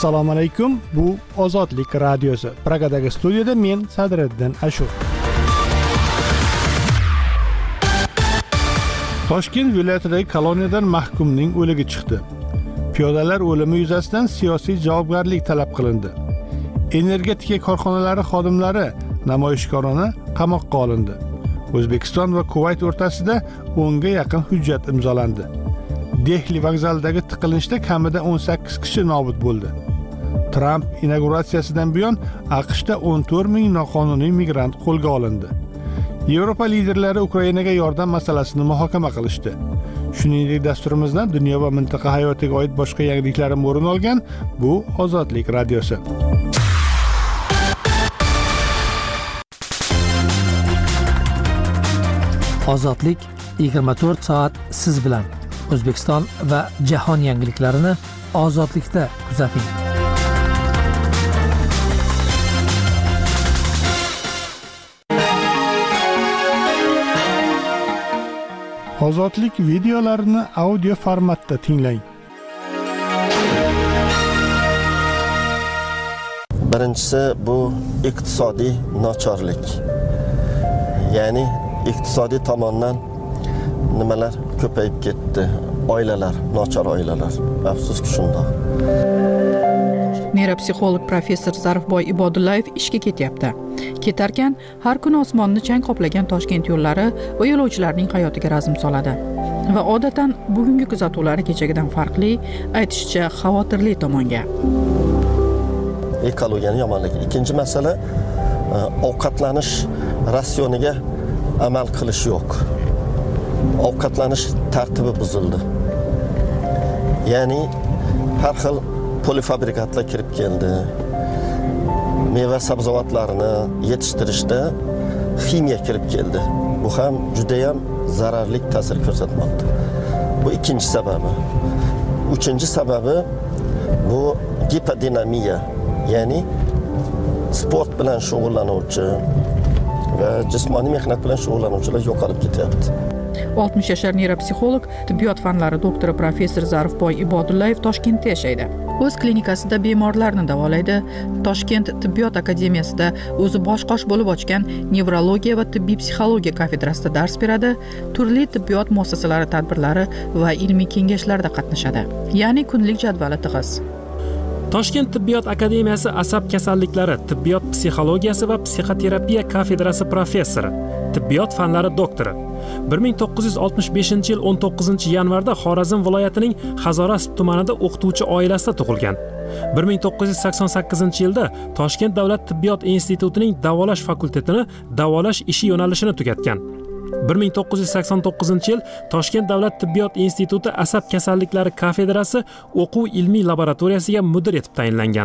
Assalomu alaykum. Bu Ozodlik radiosi. Pragadagi studiyada men Sadriddin Ashur. Toshkent viloyatidagi koloniyadan mahkumning o'ligi chiqdi. Piyodalar o'limi yuzasidan siyosiy javobgarlik talab qilindi. Energetika korxonalari xodimlari namoyishkorona qamoqqa olindi. O'zbekiston va Kuvayt o'rtasida 10 ga yaqin hujjat imzolandi. Dehli vokzalidagi tiqilinchda kamida 18 kishi nobud bo'ldi. Tramp inauguratsiyasidan buyon AQShda 14 ming noqonuniy migrant qo'lga olindi. Yevropa liderlari Ukrainaga yordam masalasini muhokama qilishdi. Shuningdek, dasturimizdan dunyo va mintaqa hayotiga oid boshqa yangiliklar ham o'rin olgan. Bu Ozodlik radiosi. Ozodlik 24 soat siz bilan. O'zbekiston va jahon yangiliklarini ozodlikda kuzating. Ozodlik videolarini audio formatda tinglang. Birinchisi bu iqtisodiy nochorlik. Ya'ni iqtisodiy tomondan nimalar ko'payib ketdi. Oilalar, nochor oilalar. Afsuski shundoq. Neyropsixolog professor Zarifboy Ibodullayev ishga ketyapti. Ketarkan har kuni osmonni chang qoplagan Toshkent yo'llari va yo'lovchilarning hayotiga razm soladi. Va odatan bugungi kuzatuvlari kechagidan farqli, aytishicha xavotirli tomonga. Ekologiyaning yomonligi. Ikkinchi masala ovqatlanish ratsioniga amal qilish yo'q. Ovqatlanish tartibi buzildi. Ya'ni har xil polifabrikatlar kirib keldi. Meva sabzavotlarini yetishtirishda ximiya kirib keldi. Bu ham juda ham zararli ta'sir ko'rsatmoqda. Bu ikkinchi sababi. Uchinchi sababi bu gipodinamiya, ya'ni sport bilan shug'ullanuvchi va jismoniy mehnat bilan shug'ullanuvchilar yo'qolib ketyapti. 60 yashar neyropsixolog, tibbiyot fanlari doktori professor Zarifboy Ibodullayev Toshkentda yashaydi. O'z klinikasida bemorlarni davolaydi. Toshkent tibbiyot akademiyasida o'zi bosh-qosh bo'lib ochgan nevrologiya va tibbiy psixologiya kafedrasida dars beradi. Turli tibbiyot muassasalari tadbirlari va ilmiy kengashlarda qatnashadi. Ya'ni kunlik jadvali tig'iz. Toshkent tibbiyot akademiyasi asab kasalliklari, tibbiyot psixologiyasi va psixoterapiya kafedrasi professori, tibbiyot fanlari doktori. 1965-yil 19-yanvarda Xorazm viloyatining Hazorasp tumanida o'qituvchi oilasida tug'ilgan. 1988-yilda Toshkent davlat tibbiyot institutining davolash fakultetini davolash ishi yo'nalishini tugatgan. 1989-yil Toshkent davlat tibbiyot instituti asab kasalliklari kafedrasi o'quv ilmiy laboratoriyasiga mudir etib tayinlangan.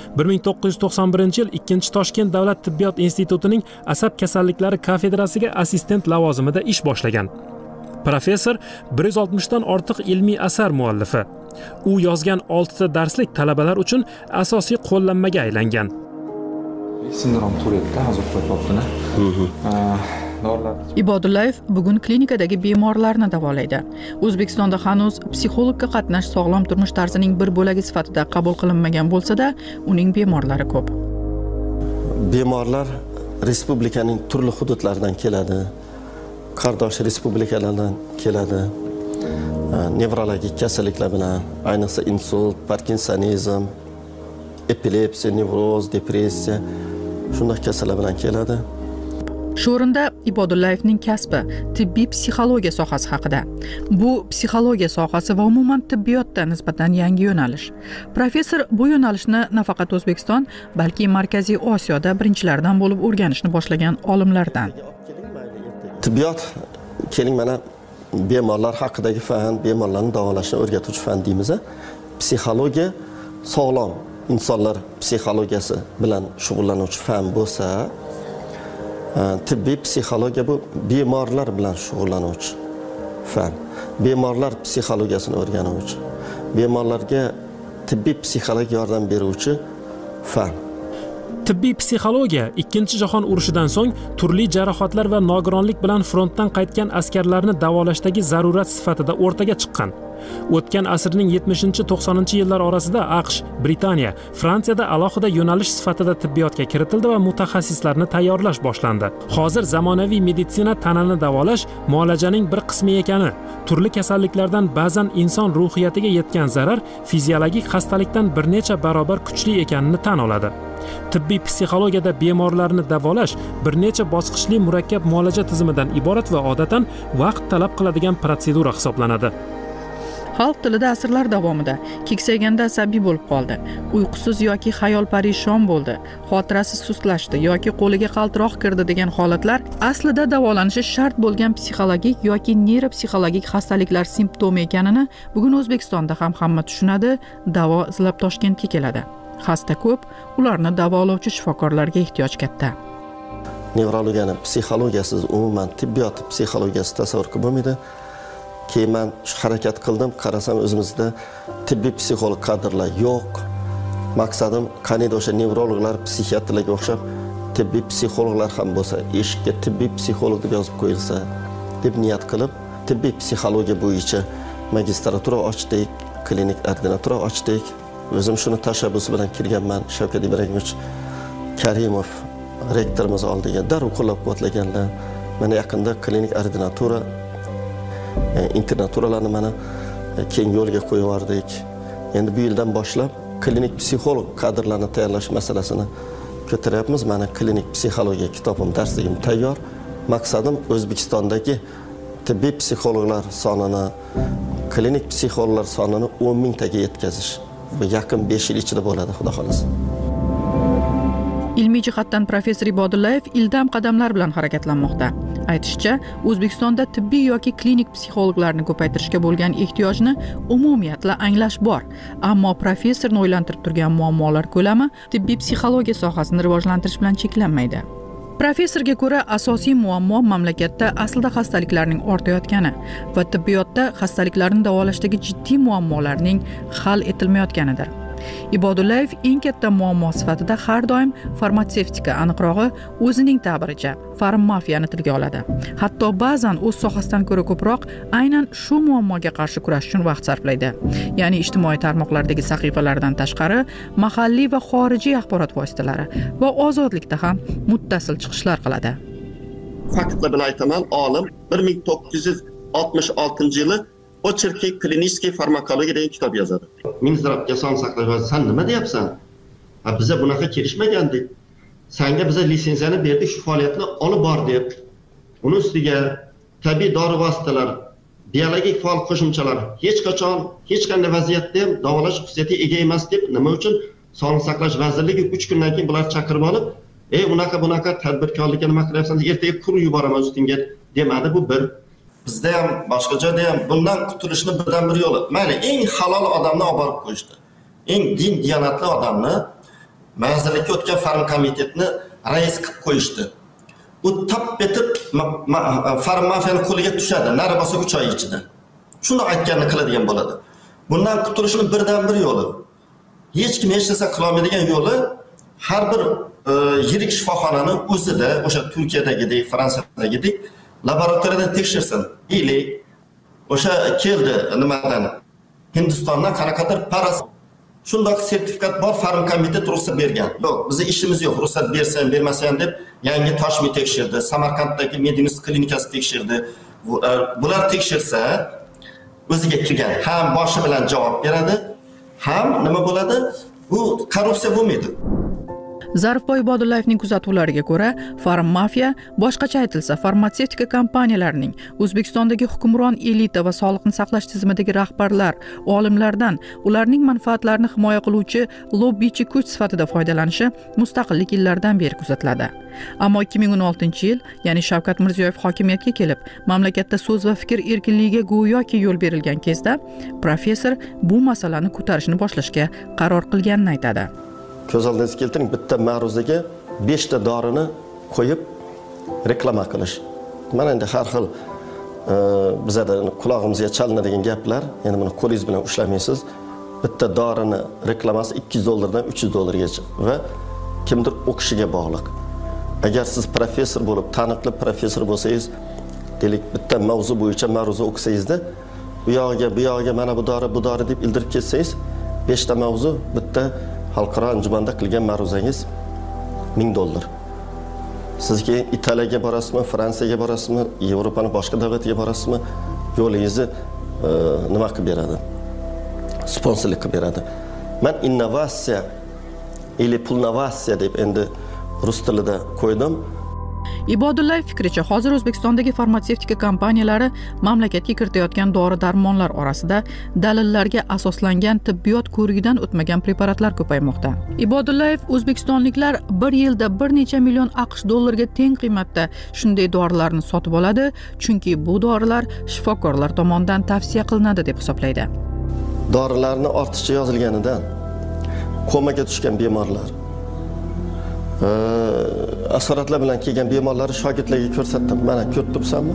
1991-yil 2-Toshkent davlat tibbiyot institutining asab kasalliklari kafedrasiga assistent lavozimida ish boshlagan. Professor 160 dan ortiq ilmiy asar muallifi. U yozgan 6 ta darslik talabalar uchun asosiy qo'llanmaga aylangan. Sindrom Turetda hozir qo'yibdi. Ibodullayev bugun klinikadagi bemorlarni davolaydi. O'zbekistonda hanuz psixologga qatnash sog'lom turmush tarzining bir bo'lagi sifatida qabul qilinmagan bo'lsa-da, uning bemorlari ko'p. Bemorlar respublikaning turli hududlaridan keladi. Qardosh respublikalardan keladi. Nevrologik kasalliklar bilan, ayniqsa insult, parkinsonizm, epilepsiya, nevroz, depressiya shunday kasallar bilan keladi. Shu o'rinda Ibodullayevning kasbi tibbiy psixologiya sohasi haqida. Bu psixologiya sohasi va umuman tibbiyotda nisbatan yangi yo'nalish. Professor bu yo'nalishni nafaqat O'zbekiston, balki Markaziy Osiyoda birinchilardan bo'lib o'rganishni boshlagan olimlardan. Tibbiyot, keling mana bemorlar haqidagi fan, bemorlarni davolashni o'rgatuvchi fan deymiz. Psixologiya sog'lom insonlar psixologiyasi bilan shug'ullanuvchi fan bo'lsa, tibbiy psixologiya bu bemorlar bilan shug'ullanuvchi fan. Bemorlar psixologiyasini o'rganuvchi, bemorlarga tibbiy psixologik yordam beruvchi fan. Tibbiy psixologiya Ikkinchi jahon urushidan so'ng turli jarohatlar va nogironlik bilan frontdan qaytgan askarlarni davolashdagi zarurat sifatida o'rtaga chiqqan. O'tgan asrning 70-90-yillar orasida AQSh, Britaniya, Fransiyada alohida yo'nalish sifatida tibbiyotga kiritildi va mutaxassislarni tayyorlash boshlandi. Hozir zamonaviy meditsina tanani davolash muolajaning bir qismi ekani, turli kasalliklardan ba'zan inson ruhiyatiga yetgan zarar fiziologik xastalikdan bir necha barobar kuchli ekanini tan oladi. Tibbiy psixologiyada bemorlarni davolash bir necha bosqichli murakkab muolaja tizimidan iborat va odatan vaqt talab qiladigan protsedura hisoblanadi. Xalq tilida asrlar davomida keksayganda asabiy bo'lib qoldi, uyqusiz yoki xayol parishon bo'ldi, xotirasi sustlashdi yoki qo'liga qaltiroq kirdi degan holatlar aslida davolanishi shart bo'lgan psixologik yoki neyropsixologik xastaliklar simptomi ekanini bugun O'zbekistonda ham hamma tushunadi, davo izlab Toshkentga keladi. Xasta ko'p, ularni davolovchi shifokorlarga ehtiyoj katta. Nevrologiyani psixologiyasiz umuman tibbiyot psixologiyasi tasavvur qilib bo'lmaydi. Keyin men harakat qildim, qarasam o'zimizda tibbiy psixolog kadrlar yo'q. Maqsadim qanday o'sha nevrologlar, psixiatrlarga o'xshab tibbiy psixologlar ham bo'lsa, eshikka tibbiy psixolog deb yozib qo'yilsa deb niyat qilib, tibbiy psixologiya bo'yicha magistratura ochdik, klinik ordinatura ochdik. O'zim shuni tashabbusi bilan kirganman. Shavkat Ibragimovich Karimov rektorimiz oldiga darrov qo'llab-quvvatlaganlar. Mana yaqinda klinik ordinatura internaturalarni mana keng yo'lga qo'yib yubordik. Endi bu yildan boshlab klinik psixolog kadrlarni tayyorlash masalasini ko'taryapmiz. Mana klinik psixologiya kitobim, darsligim tayyor. Maqsadim O'zbekistondagi tibbiy psixologlar sonini, klinik psixologlar sonini 10 mingtaga yetkazish. Bu yaqin 5 yil ichida bo'ladi, xudo xolasa. Ilmiy jihatdan professor Ibodullayev ildam qadamlar bilan harakatlanmoqda. Aytishicha, O'zbekistonda tibbiy yoki klinik psixologlarni ko'paytirishga bo'lgan ehtiyojni umumiyatla anglash bor. Ammo professorni o'ylantirib turgan muammolar ko'lami tibbiy psixologiya sohasini rivojlantirish bilan cheklanmaydi. Professorga ko'ra, asosiy muammo mamlakatda aslida xastaliklarning ortayotgani va tibbiyotda xastaliklarni davolashdagi jiddiy muammolarning hal etilmayotganidir. Ibodullayev eng katta muammo sifatida har doim farmatsevtika, aniqrog'i o'zining ta'biricha farmmafiyani tilga oladi. Hatto ba'zan o'z sohasidan ko'ra ko'proq aynan shu muammoga qarshi kurash uchun vaqt sarflaydi. Ya'ni ijtimoiy tarmoqlardagi sahifalardan tashqari mahalliy va xorijiy axborot vositalari va ozodlikda ham muttasil chiqishlar qiladi. Faktlar bilan aytaman, olim 1966-yili Ocherki kliniskiy farmakologiya degan kitob yozadi. Minzdravga sog'liqni saqlash vaziri, sen nima deyapsan? Biza bunaqa kelishmagandik. Senga biza litsenziyani berdik, shu faoliyatni olib bor deb. Uning ustiga tabiiy dori vositalar, biologik faol qo'shimchalar hech qachon, hech qanday vaziyatda ham davolash xususiyatiga ega emas deb nima uchun Sog'liqni saqlash vazirligi 3 kundan keyin bular chaqirib olib, bunaqa tadbirkorlikka nima qilyapsan? Ertaga qurib yuboraman ustingga demadi. Bu bir. Bizda ham boshqa joyda ham bundan qutulishning birdan bir yo'li. Mayli, eng halol odamni olib borib qo'yishdi. Eng din diyonatli odamni vazirlikka o'tgan farm komitetni rais qilib qo'yishdi. U tap etib farmafiyani qo'liga tushadi, nari bo'lsa 3 oy ichida. Shuni aytganini qiladigan bo'ladi. Bundan qutulishning birdan bir yo'li. Hech kim hech narsa qila olmaydigan yo'li har bir yirik shifoxonani o'zida, o'sha Turkiyadagidek, Fransiyadagidek laboratoriyada tekshirsin. Ili o'sha keldi nimadan? Hindistondan qanaqadir paras shundoq sertifikat bor, farm komitet ruxsat bergan. Yo'q, bizning ishimiz yo'q, ruxsat bersan, bermasan deb yangi Toshmi tekshirdi, Samarqanddagi Medinus klinikasi tekshirdi. Bular tekshirsa o'ziga kirgan ham boshi bilan javob beradi, ham nima bo'ladi? Bu korrupsiya bo'lmaydi. Zarifboy Ibodullayevning kuzatuvlariga ko'ra, farmmafiya, boshqacha aytilsa, farmatsevtika kompaniyalarining O'zbekistondagi hukmron elita va sog'liqni saqlash tizimidagi rahbarlar, olimlardan ularning manfaatlarini himoya qiluvchi lobbichi kuch sifatida foydalanishi mustaqillik yillaridan beri kuzatiladi. Ammo 2016-yil, ya'ni Shavkat Mirziyoyev hokimiyatga kelib, mamlakatda so'z va fikr erkinligiga go'yoki yo'l berilgan kezda, professor bu masalani ko'tarishni boshlashga qaror qilganini aytadi. Ko'z oldingizga keltiring, bitta ma'ruzaga 5 ta dorini qo'yib reklama qilish. Mana endi har xil bizada qulog'imizga chalinadigan gaplar, endi buni qo'lingiz bilan ushlamaysiz. Bitta dorini reklamasi $200 dan $300 gacha va kimdir o'qishiga bog'liq. Agar siz professor bo'lib, taniqli professor bo'lsangiz, deylik bitta mavzu bo'yicha ma'ruza o'qisangizda, bu yog'iga mana bu dori deb ildirib ketsangiz, 5 ta mavzu bitta xalqaro anjumanda qilgan ma'ruzangiz $1000. Sizga Italiyaga borasizmi, Fransiyaga borasizmi, Yevropaning boshqa davlatiga borasizmi, yo'lingizni nima qilib beradi? Sponsorlik qilib beradi. Men innovatsiya или pulnovatsiya deb endi rus tilida qo'ydim. Ibodullayev fikricha, hozir O'zbekistondagi farmatsevtika kompaniyalari mamlakatga kiritayotgan dori-darmonlar orasida dalillarga asoslangan tibbiyot ko'rigidan o'tmagan preparatlar ko'paymoqda. Ibodullayev o'zbekistonliklar bir yilda bir necha million AQSh dollariga teng qiymatda shunday dorilarni sotib oladi, chunki bu dorilar shifokorlar tomonidan tavsiya qilinadi deb hisoblaydi. Dorilarni ortiqcha yozilganidan komaga tushgan bemorlar, asoratlar bilan kelgan bemorlarni shogirdlarga ko'rsatdim. Mana ko'rib turibsanmi?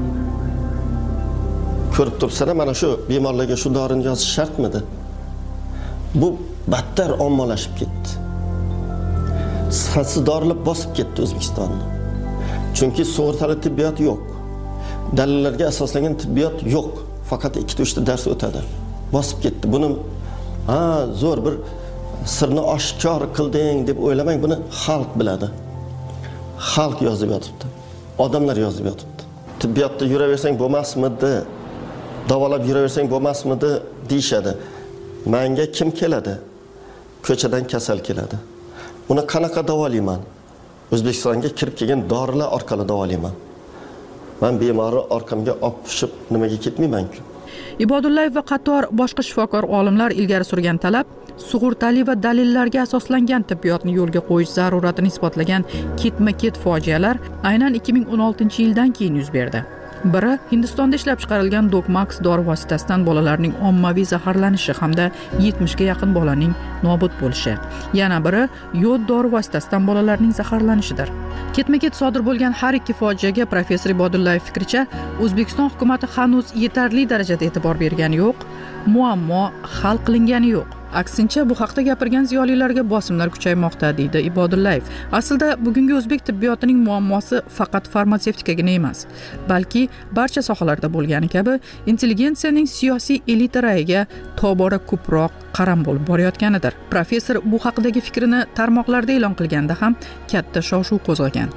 Ko'rib turibsan, mana shu bemorlarga shu dorini yozish shartmidi? Bu battar ommalashib ketdi. Sifatsiz dorilar bosib ketdi O'zbekistonni. Chunki sug'urtali tibbiyot yo'q. Dalillarga asoslangan tibbiyot yo'q. Faqat 2-3 ta dars o'tadi. Bosib ketdi. Buni zo'r bir sirni oshkor qilding deb o'ylamang, buni xalq biladi. Xalq yozib yotibdi. Odamlar yozib yotibdi. Tibbiyotda yuraversang bo'lmasmidi? Davolab yuraversang bo'lmasmidi deyshadi. Menga kim keladi? Ko'chadan kasal keladi. Uni qanaqa davolayman? O'zbekistonga kirib kelgan dorilar orqali davolayman. Men bemorni orqamga olib tushib nimaga ketmayman-ku? Ibodullayev va qator boshqa shifokor olimlar ilgari surgan talab sug'urtali va dalillarga asoslangan tibbiyotni yo'lga qo'yish zaruratini isbotlagan ketma-ket fojialar aynan 2016-yildan keyin yuz berdi. Biri Hindistonda ishlab chiqarilgan Docmax dori vositasidan bolalarning ommaviy zaharlanishi hamda 70 ga yaqin bolaning nobud bo'lishi. Yana biri yod dori vositasidan bolalarning zaharlanishidir. Ketma-ket sodir bo'lgan har ikki fojiaga professor Ibodullayev fikricha, O'zbekiston hukumatı hanuz yetarli darajada e'tibor bergani yo'q, muammo hal qilingani yo'q. Aksincha, bu haqda gapirgan ziyolilarga bosimlar kuchaymoqda, deydi Ibodullayev. Aslida bugungi o'zbek tibbiyotining muammosi faqat farmatsevtikaga emas, balki barcha sohalarda bo'lgani kabi intelligensiyaning siyosiy elita rayiga tobora ko'proq qaram bo'lib borayotganidir. Professor bu haqidagi fikrini tarmoqlarda e'lon qilganda ham katta shov-shuv qo'zg'agan.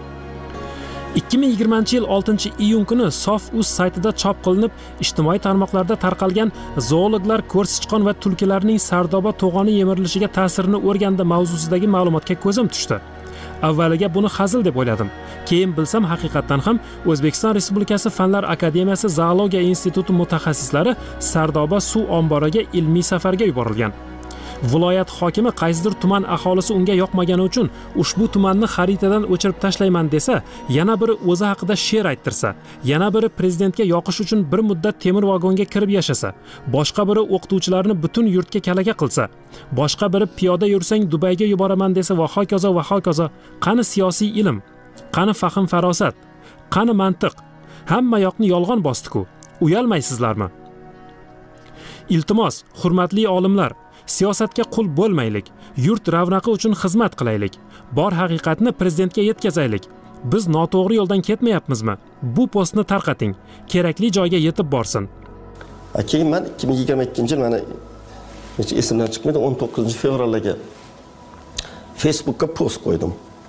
2020-yil 6-iyun kuni Sof.uz saytida chop qilinib, ijtimoiy tarmoqlarda tarqalgan zoologlar ko'rsichqon va tulkilarning Sardoba to'g'oni yemirilishiga ta'sirini o'rgandi mavzusidagi ma'lumotga ko'zim tushdi. Avvaliga buni hazil deb o'yladim. Keyin bilsam, haqiqatan ham O'zbekiston Respublikasi Fanlar Akademiyasi Zoologiya instituti mutaxassislari Sardoba suv omboriga ilmiy safarga yuborilgan. Viloyat hokimi qaysidir tuman aholisi unga yoqmagani uchun ushbu tumanni xaritadan o'chirib tashlayman desa, yana biri o'zi haqida she'r ayttirsa, yana biri prezidentga yoqish uchun bir muddat temir vagonga kirib yashasa, boshqa biri o'qituvchilarni butun yurtga kalaka qilsa, boshqa biri piyoda yursang Dubayga yuboraman desa va hokazo va hokazo. Qani siyosiy ilm? Qani fahm farosat? Qani mantiq? Hamma yoqni yolg'on bosdi-ku. Uyalmaysizlarmi? Iltimos, hurmatli olimlar, siyosatga qul bo'lmaylik, yurt ravnaqi uchun xizmat qilaylik, bor haqiqatni prezidentga yetkazaylik. Biz noto'g'ri yo'ldan ketmayapmizmi? Bu postni tarqating, kerakli joyga yetib borsin. Keyin men 2022-yil mana esimdan chiqmaydi, 19 fevralga Facebookka post qo'ydim.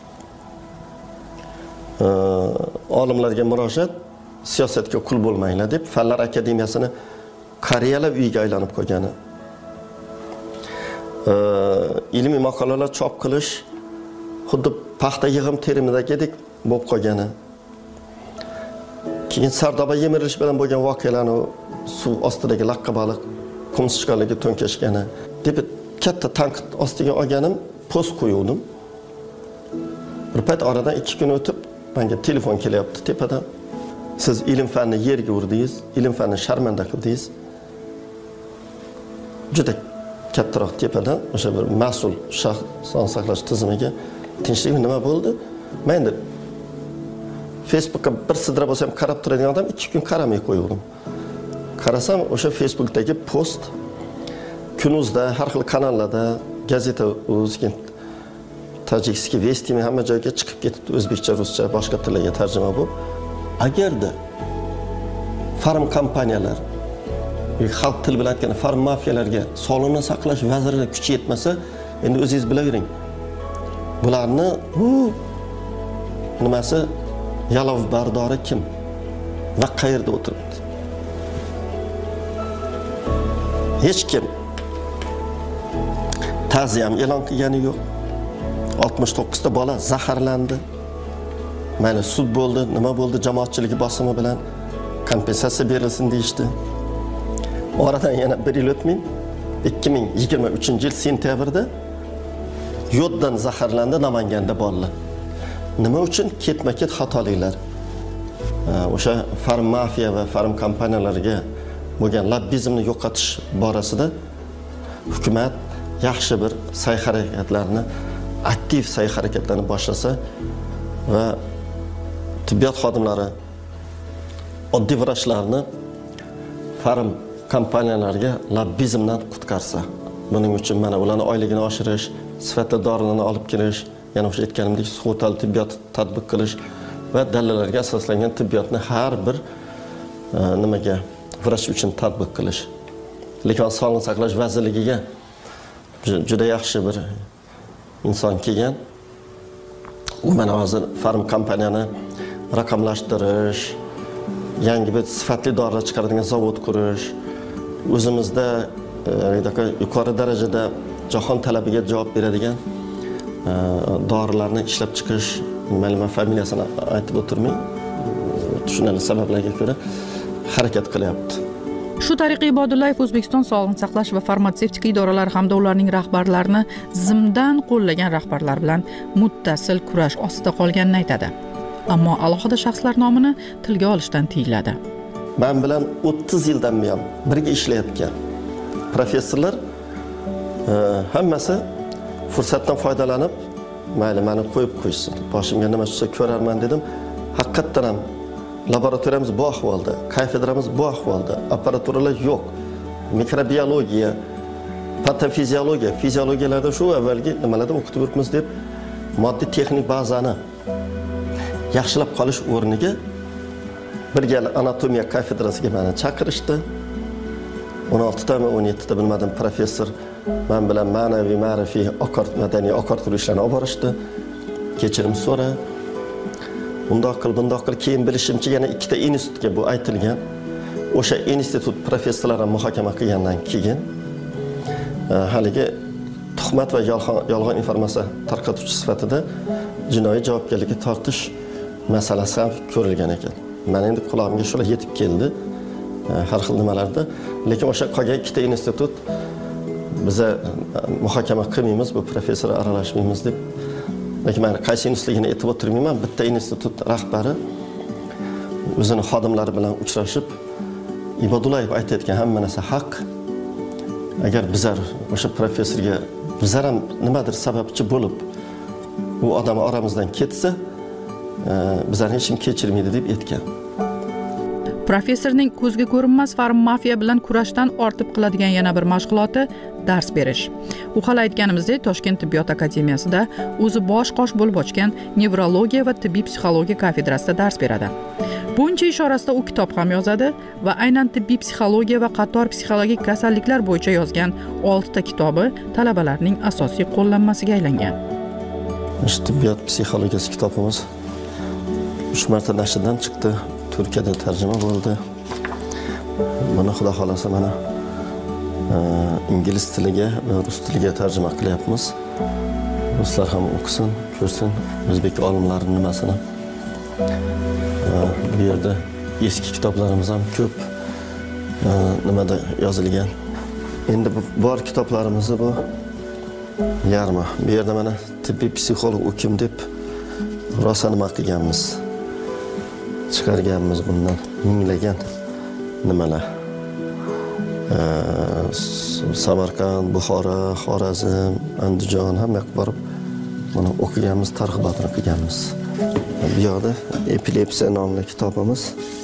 Olimlarga murojaat, siyosatga qul bo'lmanglar deb Fanlar Akademiyasini qariyalar uyiga aylanib qo'ygani. Ilmiy maqolalar chop qilish xuddi paxta yig'im terimidagidek bo'lib qolgani. Keyin Sardoba yemirilish bilan bo'lgan voqealarni suv ostidagi laqqa baliq qumsichqonlarga to'nkashgani deb katta tanqid ostiga olganim, post qo'yuvdim. Bir payt oradan 2 kun o'tib menga telefon kelyapti tepadan. Siz ilm fanni yerga urdingiz, ilm fanni sharmanda qildingiz. Juda kattaroq tepadan o'sha bir mas'ul shaxs sog'liqni saqlash tizimiga tinchlik nima bo'ldi? Men endi Facebookka bir sidra bo'lsam qarab turadigan odam 2 kun qaramay qo'ydim. Qarasam o'sha Facebookdagi post Kunuzda, har xil kanallarda, gazeta o'zga tojikskiy vestimi hamma joyga chiqib ketibdi, o'zbekcha, ruscha, boshqa tillarga tarjima bo'lib. Agarda farm kompaniyalar, xalq tili bilan aytganda farm mafiyalarga sog'liqni saqlash vazirligi kuchi yetmasa, endi o'zingiz bilavering. Bularni nimasi yalov bardori kim va qayerda o'tiribdi? Hech kim ta'ziya ham e'lon qilgani yo'q. 69 ta bola zaharlandi. Mayli sud bo'ldi, nima bo'ldi, jamoatchilik bosimi bilan kompensatsiya berilsin deyishdi. Oradan yana 1 yil o'tmay 2023-yil sentyabrda yoddan zaharlandi Namanganda bolalar. Nima uchun? Ketma-ket xatoliklar. O'sha farm mafiya va farm kompaniyalariga bo'lgan lobbizmni yo'qotish borasida hukumat yaxshi bir sa'y-harakatlarni, aktiv sa'y-harakatlarni boshlasa va tibbiyot xodimlari oddiy vrachlarni farm kompaniyalariga lobbizmdan qutqarsa. Buning uchun mana ularning oyligini oshirish, sifatli dorilarni olib kelish, yana o'sha aytganimdek sug'urtali tibbiyot tatbiq qilish va dalillarga asoslangan tibbiyotni har bir nimaga vrach uchun tatbiq qilish. Lekin Sog'liqni saqlash vazirligiga juda yaxshi bir inson kelgan. U mana hozir farm kompaniyani raqamlashtirish, yangi bir sifatli dorilar chiqaradigan zavod qurish, o'zimizda yuqori darajada jahon talabiga javob beradigan dorilarni ishlab chiqish, men familiyasini aytib o'tirmay, tushunarli sabablarga ko'ra harakat qilyapti. Shu tariqa Ibodullayev O'zbekiston Sog'liqni saqlash va farmatsevtika idoralari hamda ularning rahbarlarini zimdan qo'llagan rahbarlar bilan muttasil kurash ostida qolganini aytadi. Ammo alohida shaxslar nomini tilga olishdan tiyiladi. Men bilan 30 yildan buyon birga ishlayotgan professorlar hammasi fursatdan foydalanib, mayli meni qo'yib qo'ysin. Boshimga nima tushsa ko'rarman dedim. Haqiqatan ham laboratoriyamiz bu ahvolda, kafedramiz bu ahvolda, apparaturalar yo'q. Mikrobiologiya, patofiziologiya, fiziologiyalarda shu avvalgi nimalarda o'qitib yuribmiz deb moddiy texnik bazani yaxshilab qolish o'rniga bir gal anatomiya kafedrasiga meni chaqirishdi. 16 ta 17 ta bilmadim professor men bilan ma'naviy, ma'rifiy, madaniy oqartirish ishlarini olib borishdi. Kechirim so'ra. Bundoq qil, keyin bilishimcha yana 2 ta institutga bu aytilgan. O'sha institut professorlari muhokama qilgandan keyin haligi tuhmat va yolg'on informatsiya tarqatuvchi sifatida jinoiy javobgarlikka tortish masalasi ham ko'rilgan ekan. Men endi quloqimga shular yetib keldi. Har xil nimalarda, lekin o'sha qolgan 2 ta institut biza muhokama qilmaymiz, bu professor aralashmaymiz deb. Lekin men qaysi institutligini aytib o'tirmayman. Bitta institut rahbari o'zini xodimlari bilan uchrashib, Ibodullayev aytayotgan hamma narsa haq. Agar bizlar o'sha professorga bizlar ham nimadir sababchi bo'lib, u odam oramizdan ketsa, bizlar hech kim kechirmaydi deb aytgan. Professorning ko'zga ko'rinmas farm mafiya bilan kurashdan ortib qiladigan yana bir mashg'uloti dars berish. U hali aytganimizdek, Toshkent tibbiyot akademiyasida o'zi bosh-qosh bo'lib ochgan nevrologiya va tibbiy psixologiya kafedrasida dars beradi. Buncha ishorasida u kitob ham yozadi va aynan tibbiy psixologiya va qator psixologik kasalliklar bo'yicha yozgan 6 ta kitobi talabalarning asosiy qo'llanmasiga aylangan. Tibbiyot psixologiyasi kitobimiz 3 marta nashrdan chiqdi. Turkiyada tarjima bo'ldi. Mana xudo xolasa mana ingliz tiliga va rus tiliga tarjima qilyapmiz. Ruslar ham o'qisin, ko'rsin o'zbek olimlarining nimasini. Bu yerda eski kitoblarimiz ham ko'p nimada yozilgan. Endi bor kitoblarimizni bu yarmi. Bu yerda mana tibbiy psixolog o'kim deb rosa nima qilganmiz. Chiqarganmiz bundan minglagan nimalar. Samarqand, Buxoro, Xorazm, Andijon hamma yoqqa borib mana o'qiganmiz, targ'ibotini qilganmiz. Bu yoqda epilepsiya nomli kitobimiz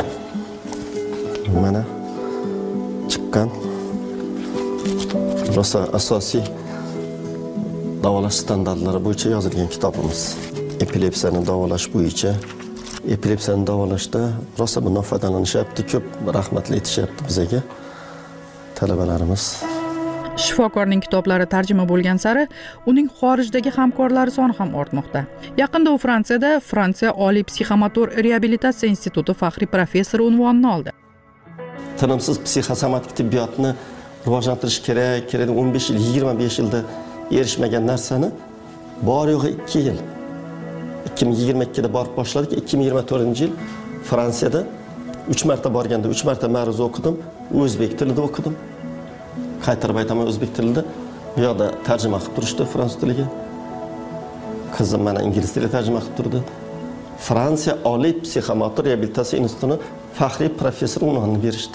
mana chiqqan. Rosa asosiy davolash standartlari bo'yicha yozilgan kitobimiz. Epilepsiyani davolash bo'yicha. Epilepsiyani davolashda rosa bundan foydalanishyapti, ko'p rahmatli aytishyapti bizga talabalarimiz. Shifokorning kitoblari tarjima bo'lgan sari uning xorijdagi hamkorlari soni ham ortmoqda. Yaqinda u Fransiyada Fransiya Oliy psixomotor reabilitatsiya instituti faxriy professori unvonini oldi. Tinimsiz psixosomatik tibbiyotni rivojlantirish kerak 15 yil, 25 yilda erishmagan narsani bor yo'g'i 2 yil. 2022 da borib boshladik. 2024-yil Fransiyada 3 marta borganda 3 marta ma'ruza o'qidim, o'zbek tilida o'qidim. Qaytarib aytaman o'zbek tilida. Bu yoqda tarjima qilib turishdi fransuz tiliga. Qizim mana ingliz tiliga tarjima qilib turdi. Fransiya Oliy psixomotor reabilitatsiya institutini faxriy professor unvonini berishdi.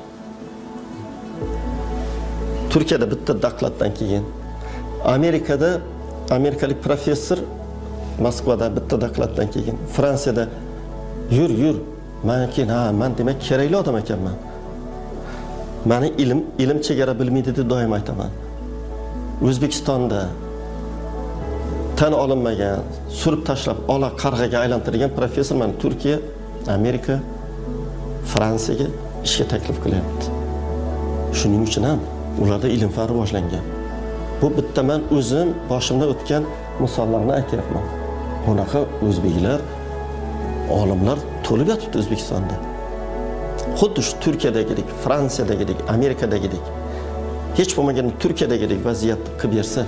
Turkiyada bitta dokladdan keyin, Amerikada amerikalik professor Moskvada bitta dokladdan keyin, Fransiyada yur, men demak kerakli odam ekanman. Meni ilm chegara bilmaydi deb doim aytaman. O'zbekistonda tan olinmagan, surib tashlab, ola qarg'aga aylantirgan professor meni Turkiya, Amerika, Fransiyaga ishga taklif qilyapti. Shuning uchun ham ularda ilm fan rivojlangan. Bu bitta men o'zim boshimdan o'tgan misollarni aytyapman. Bunaqa o'zbeklar, olimlar to'lib yotibdi O'zbekistonda. Xuddi shu Turkiyadagidek, Fransiyadagidek, Amerikadagidek, hech bo'lmaganda Turkiyadagidek vaziyatni qilib bersa,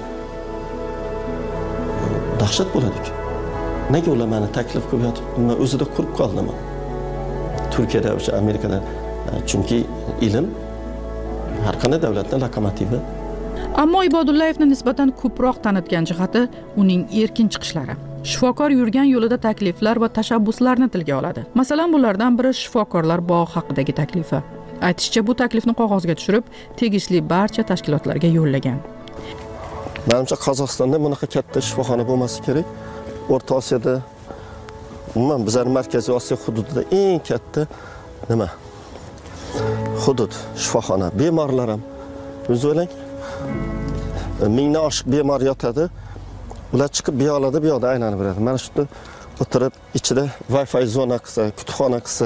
dahshat bo'ladi-ku. Nega ular meni taklif qilib yotibdi? Men o'zida qurib qoldim. Turkiyada, o'sha Amerikada, chunki ilm har qanday davlatning lokomotivi. Ammo Ibodullayevni nisbatan ko'proq tanitgan jihati uning erkin chiqishlari. Shifokor yurgan yo'lida takliflar va tashabbuslarni tilga oladi. Masalan, bulardan biri shifokorlar bog'i haqidagi taklifi. Aytishicha, bu taklifni qog'ozga tushirib, tegishli barcha tashkilotlarga yo'llagan. Menimcha Qozog'istonda bunaqa katta shifoxona bo'lmasi kerak. O'rta Osiyoda, umuman bizning Markaziy Osiyo hududida eng katta nima? Hudud shifoxona. Bemorlar ham o'zi o'ylang, mingdan oshiq bemor yotadi. Ular chiqib bu yoqda aylanib beradi. Mana shunda o'tirib, ichida Wi-Fi zona qilsa, kutubxona qilsa,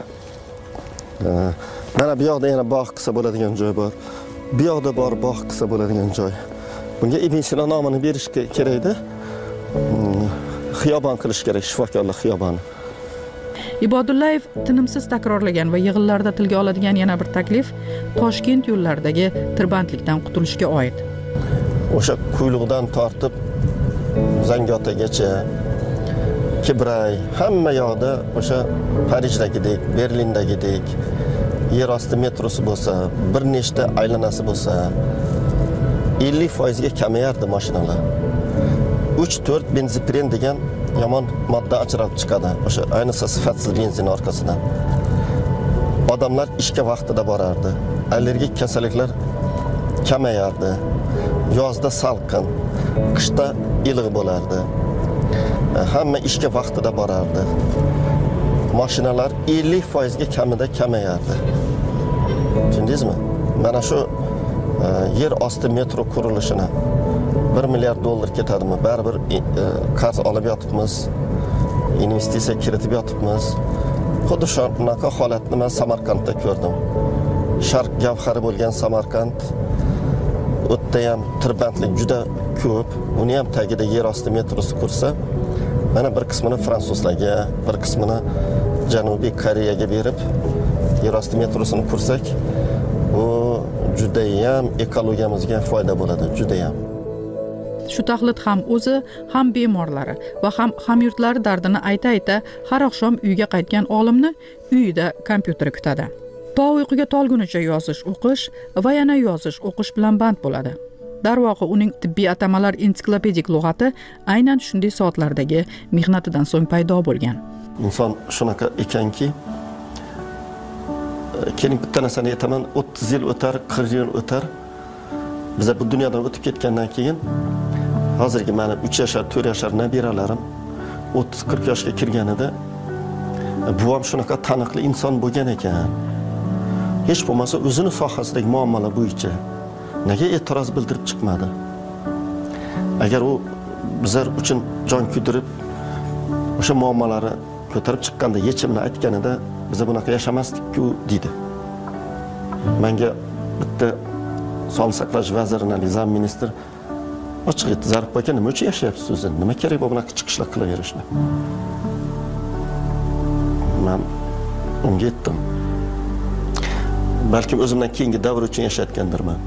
mana bu yoqda yana bog' qilsa bo'ladigan joy bor. Bu yoqda bor bog' qilsa bo'ladigan joy. Bunga Ibn Sino nomini berish kerak-da. Xiyobon qilish kerak, shifokorlar xiyoboni. Ibodullayev tinimsiz takrorlagan va yig'inlarda tilga oladigan yana bir taklif Toshkent yo'llaridagi tirbandlikdan qutulishga oid. O'sha Quyliqdan tortib Zangiotagacha, Kibray, hamma yoqda o'sha Parijdagidek, Berlindagidek yer osti metrosi bo'lsa, bir nechta aylanasi bo'lsa, 50% ga kamayardi mashinalar. 3-4 benzopren degan yomon modda ajralib chiqadi. O'sha ayniqsa sifatsiz benzin orqasidan. Odamlar ishga vaqtida borardi. Allergik kasalliklar kamayardi. Yozda salqin, qishda iliq bo'lardi. Hamma ishga vaqtida borardi. Mashinalar 50% ga kamida kamayardi. Tushundingizmi? Mana shu yer osti metro qurilishini $1 milliard ketadimi? Baribir qarz olib yotibmiz, investitsiya kiritib yotibmiz. Xuddi shunaqa holatni men Samarqandda ko'rdim. Sharq gavhari bo'lgan Samarqand, o'tda ham tirbandlik juda ko'p. Uni ham tagida yer osti metrosi qursa, mana bir qismini fransuzlarga, bir qismini Janubiy Koreyaga berib, yer osti metrosini qursak, bu juda ham ekologiyamizga foyda bo'ladi, juda ham. Shu taxlit ham o'zi, ham bemorlari va ham hamyurtlari dardini ayta-ayta har oqshom uyga qaytgan olimni uyida kompyuter kutadi. To uyquga tolgunicha yozish, o'qish va yana yozish, o'qish bilan band bo'ladi. Darvoqe uning tibbiy atamalar ensiklopedik lug'ati aynan shunday soatlardagi mehnatidan so'ng paydo bo'lgan. Inson shunaqa ekanki, keling bitta narsani aytaman, 30 yil o'tar, 40 yil o'tar. Biz bu dunyodan o'tib ketgandan keyin hozirgi mana 3 yoshar, 4 yoshar nabiralarim 30-40 yoshga kirganida buvam shunaqa taniqli inson bo'lgan ekan. Hech bo'lmasa o'zini sohasidagi muammolar bo'yicha nega e'tiroz bildirib chiqmadi? agar u bizlar uchun jon kuydirib o'sha muammolari ko'tarib chiqqanda, yechimni aytganida biz bunaqa yashamasdik-ku deydi. Menga bitta Sog'liqni saqlash vazirining nizam ministri ochiq aytdi, Zarif aka, nima uchun yashayapsiz o'zi? Nima kerak bu bunaqa chiqishlar qilaverishni? Men unga aytdim. Balkim o'zimdan keyingi davr uchun yashayotgandirman.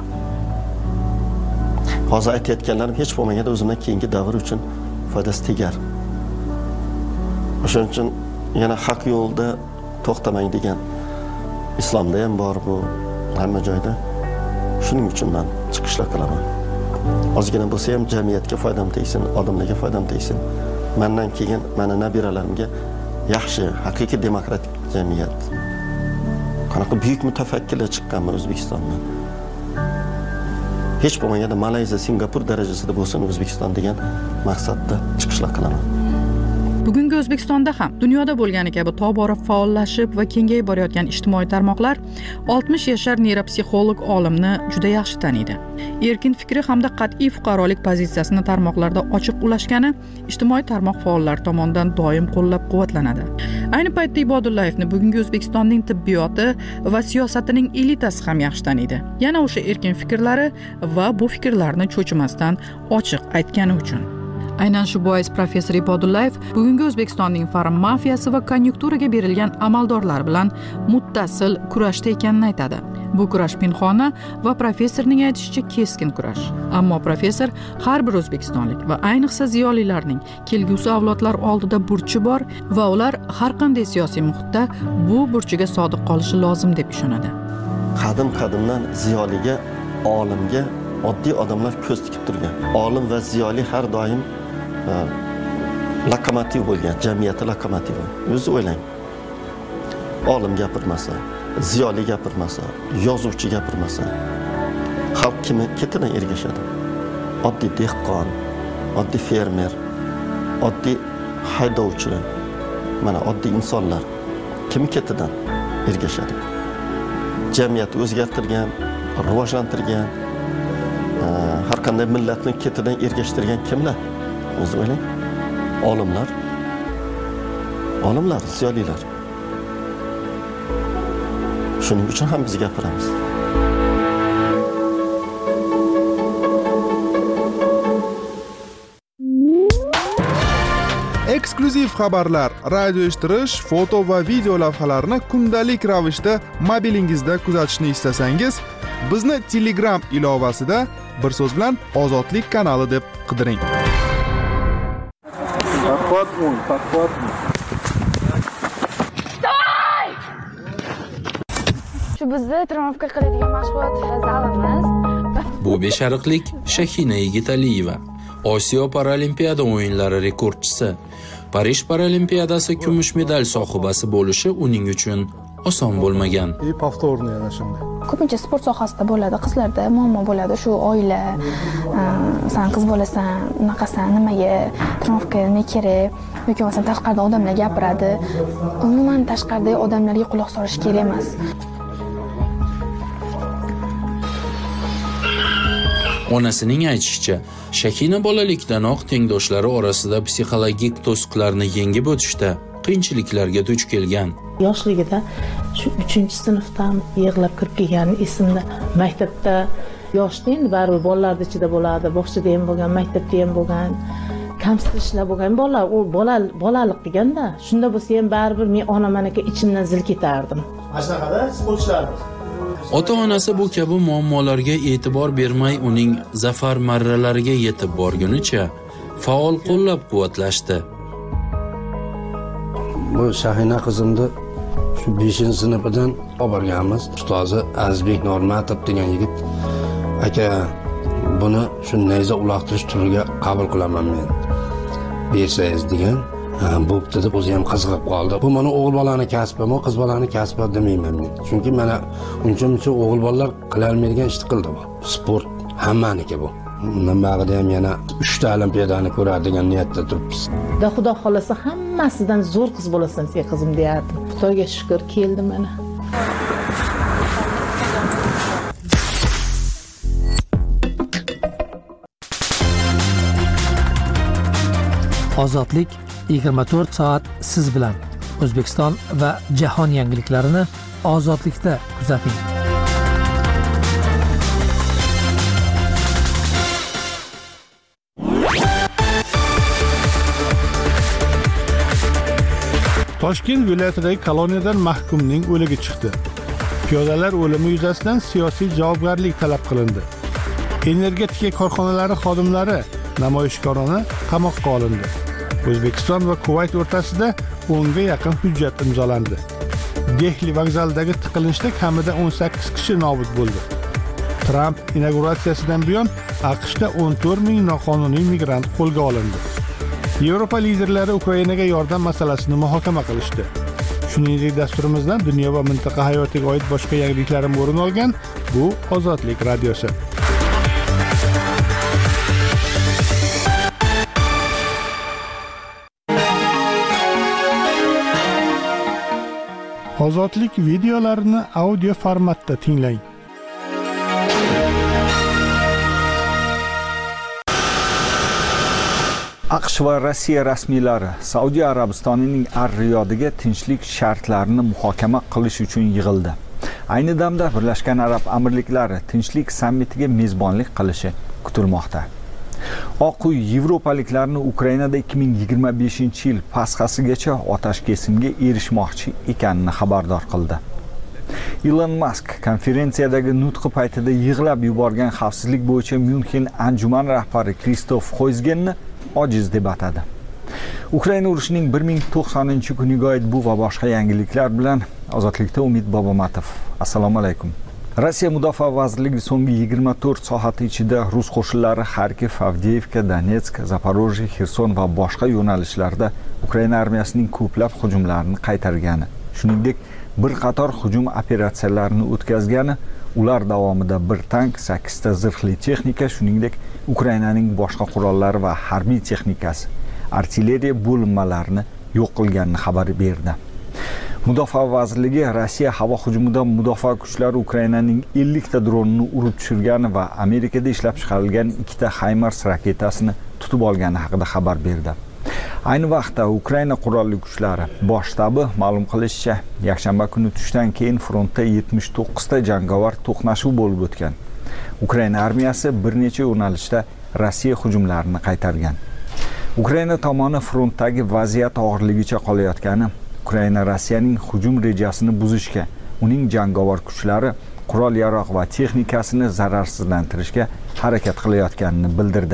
Hozir aytayotganlarim hech bo'lmaganda o'zimdan keyingi davr uchun foydasi tegar. O'shuning uchun yana haq yo'lda to'xtamang degan islomda ham bor bu, hamma joyda. Shuning uchun men chiqishlar qilaman. Ozgina bo'lsa ham jamiyatga foydam tegsin, odamlarga foydam tegsin. Mendan keyin meni nabiralarimga yaxshi, haqiqiy demokratik jamiyat. Qanaqa buyuk mutafakkirlar chiqqanmi O'zbekistondan. Hech bo'lmaganda Malayziya, Singapur darajasida bo'lsin O'zbekiston degan maqsadda chiqishlar qilaman. Bugungi O'zbekistonda ham dunyoda bo'lgani kabi tobora faollashib va kengayib borayotgan ijtimoiy tarmoqlar 60 yashar neyropsixolog olimni juda yaxshi taniydi. Erkin fikri hamda qat'iy fuqarolik pozitsiyasini tarmoqlarda ochiq ulashgani ijtimoiy tarmoq faollari tomonidan doim qo'llab-quvvatlanadi. Ayni paytda Ibodullayevni bugungi O'zbekistonning tibbiyoti va siyosatining elitasi ham yaxshi taniydi. Yana o'sha erkin fikrlari va bu fikrlarni cho'chimasdan ochiq aytgani uchun. Aynan shu bois professor Ibodullayev bugungi O'zbekistonning farmafiyasi va konjunkturaga berilgan amaldorlar bilan muttasil kurashda ekanini aytadi. Bu kurash pinhona va professorning aytishicha keskin kurash. Ammo professor har bir o'zbekistonlik va ayniqsa ziyolilarning kelgusi avlodlar oldida burchi bor va ular har qanday siyosiy muhitda bu burchiga sodiq qolishi lozim deb ishonadi. Qadim-qadimdan ziyoliga, olimga oddiy odamlar ko'z tikib turgan. Olim va ziyoli har doim lokomotiv bo'lgan, jamiyati lokomotivi. O'zi o'ylang. Olim gapirmasa, ziyoli gapirmasa, yozuvchi gapirmasa, xalq kimi ketidan ergashadi. Oddiy dehqon, oddiy fermer, oddiy haydovchi, mana oddiy insonlar kim ketidan ergashadi? Jamiyatni o'zgartirgan, rivojlantirgan, har qanday millatni ketidan ergashtirgan kimlar? O'zi o'ylang. Olimlar, ziyolilar. Shuning uchun ham biz gapiramiz. Eksklyuziv xabarlar, radio eshittirish, foto va video lavhalarni kundalik ravishda mobilingizda kuzatishni istasangiz, bizni Telegram ilovasida bir so'z bilan Ozodlik kanali deb qidiring. Shu bizni trenirovka qiladigan mashg'ulot zalimiz. Bu beshariqlik Shahina Yigitaliyeva, Osiyo Paralimpiada o'yinlari rekordchisi. Parij Paralimpiyadasi kumush medal sohibasi bo'lishi uning uchun oson bo'lmagan. Ko'pincha sport sohasida bo'ladi, qizlarda muammo bo'ladi, shu oila, sen qiz bo'lasan, unaqasan, nimaga trenirovka ne kerak, yoki bo'lmasa tashqarida odamlar gapiradi. Umuman tashqaridagi odamlarga quloq solish kerak emas. Onasining aytishicha, Shakina bolalikdanoq tengdoshlari orasida psixologik to'siqlarni yengib o'tishda qiyinchiliklarga duch kelgan. Yoshligida shu 3-sinfdan yig'lab kirib kelgani esimda. Maktabda yoshda endi baribir bolalar ichida bo'ladi, bog'chada ham bo'lgan, maktabda ham bo'lgan, kamsitirishlar bo'lgan. Bolalar u bolalik deganda, shunda bo'lsa ham baribir men onamanaka ichimdan zil ketardim. Ashnaqada sportchilardi. Ota-onasi bu kabi muammolarga e'tibor bermay uning zafar marralariga yetib borgunicha faol qo'llab-quvvatlashdi. Bu Shahina qizimni shu 5-sinfdan olib borganmiz. Ustozi Azizbek Normatov degan yigit, aka buni shu nayza uloqtirish turiga qabul qilaman men. Bersangiz degan. Bo'pti deb o'zi ham qiziqib qoldi. Bu mana o'g'il bolani kasbimi, qiz bolani kasbi demayman men. Chunki mana uncha-muncha o'g'il bolalar qila olmaydigan ishni qildi bu. Sport hammaniki bu. Undan bag'ida ham yana 3 ta olimpiadani ko'rar degan niyatda turibmiz. Xudo xolasa hammasidan zo'r qiz bo'lasan sen qizim deyardim. Xudoga shukr keldi mana. Ozodlik 24 soat siz bilan. O'zbekiston va jahon yangiliklarini ozodlikda kuzating. Toshkent viloyatidagi koloniyadan mahkumning o'ligi chiqdi. Piyodalar o'limi yuzasidan siyosiy javobgarlik talab qilindi. Energetika korxonalari xodimlari namoyishkorona qamoqqa olindi. O'zbekiston va Kuvayt o'rtasida 10 ga yaqin hujjat imzolandi. Dehli vokzalidagi tiqilinchda kamida 18 kishi nobud bo'ldi. Tramp inauguratsiyasidan buyon AQShda 14 ming noqonuniy migrant qo'lga olindi. Yevropa liderlari Ukrainaga yordam masalasini muhokama qilishdi. Shuningdek, dasturimizdan dunyo va mintaqa hayotiga oid boshqa yangiliklar ham o'rin olgan. Bu Ozodlik radiosi. Ozodlik videolarini audio formatda tinglang. AQSh va Rossiya rasmiylari Saudiya Arabistonining Ar-Riyodiga tinchlik shartlarini muhokama qilish uchun yig'ildi. Ayni damda Birlashgan Arab Amirliklari tinchlik sammitiga mezbonlik qilishi kutilmoqda. Oq uy yevropaliklarni Ukrainada 2025-yil pasxasigacha otash kesimga erishmoqchi ekanini xabardor qildi. Elon Musk konferensiyadagi nutqi paytida yig'lab yuborgan xavfsizlik bo'yicha Myunxen anjuman rahbari Kristof Xoyzgenni ojiz deb atadi. Ukraina urushining 1090-kuniga oid bu va boshqa yangiliklar bilan Ozodlikda Umid Bobomatov. Assalomu alaykum. Rossiya Mudofaa vazirligi so'nggi 24 soat ichida rus qo'shinlari Xarkiv, Avdiivka, Donetsk, Zaporojye, Xerson va boshqa yo'nalishlarda Ukraina armiyasining ko'plab hujumlarini qaytargani, shuningdek bir qator hujum operatsiyalarini o'tkazgani, ular davomida bir tank, 8 ta zirhli texnika, shuningdek Ukrainaning boshqa qurollari va harbiy texnikasi, artilleriya bo'linmalarini yo'q qilganini xabar berdi. Mudofaa vazirligi Rossiya havo hujumidan mudofaa kuchlari Ukrainaning 50 ta dronini urib tushirgani va Amerikada ishlab chiqarilgan 2 ta HIMARS raketasini tutib olgani haqida xabar berdi. Ayni vaqtda Ukraina qurolli kuchlari bosh shtabi ma'lum qilishicha, yakshanba kuni tushdan keyin frontda 79 ta jangovar to'qnashuv bo'lib o'tgan. Ukraina armiyasi bir necha yo'nalishda Rossiya hujumlarini qaytargan. Ukraina tomoni frontdagi vaziyat og'irligicha qolayotgani, Ukraina Rossiyaning hujum rejasini buzishga, uning jangovar kuchlari, qurol-yarog' va texnikasini zararsizlantirishga harakat qilayotganini bildirdi.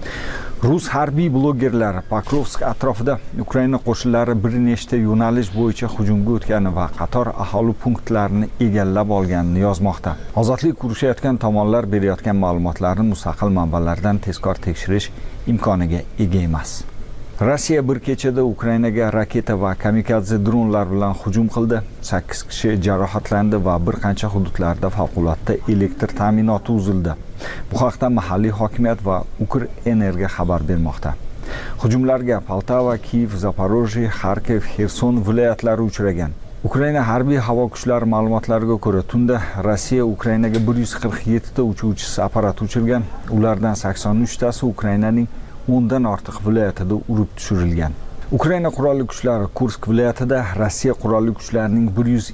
Rus harbiy blogerlar Pokrovsk atrofida Ukraina qo'shinlari bir nechta yo'nalish bo'yicha hujumga o'tgani va qator aholi punktlarini egallab olganini yozmoqda. Ozodlik urushayotgan tomonlar berayotgan ma'lumotlarni mustaqil manbalardan tezkor tekshirish imkoniga ega emas. Rossiya bir kechada Ukrainaga raketa va kamikadze dronlar bilan hujum qildi. 8 kishi jarohatlandi va bir qancha hududlarda favqulodda elektr ta'minoti uzildi. Bu haqda mahalliy hokimiyat va Ukrenerga xabar bermoqda. Hujumlarga Poltava, Kiev, Zaporojye, Xarkiv, Xerson viloyatlari uchragan. Ukraina harbiy havo kuchlari ma'lumotlariga ko'ra, tunda Rossiya Ukrainaga 147 ta uchuvchi apparat uchirgan. Ulardan 83 tasi Ukrainaning 10 dan ortiq viloyatida urib tushirilgan. Ukraina qurolli kuchlari Kursk viloyatida Rossiya qurolli kuchlarining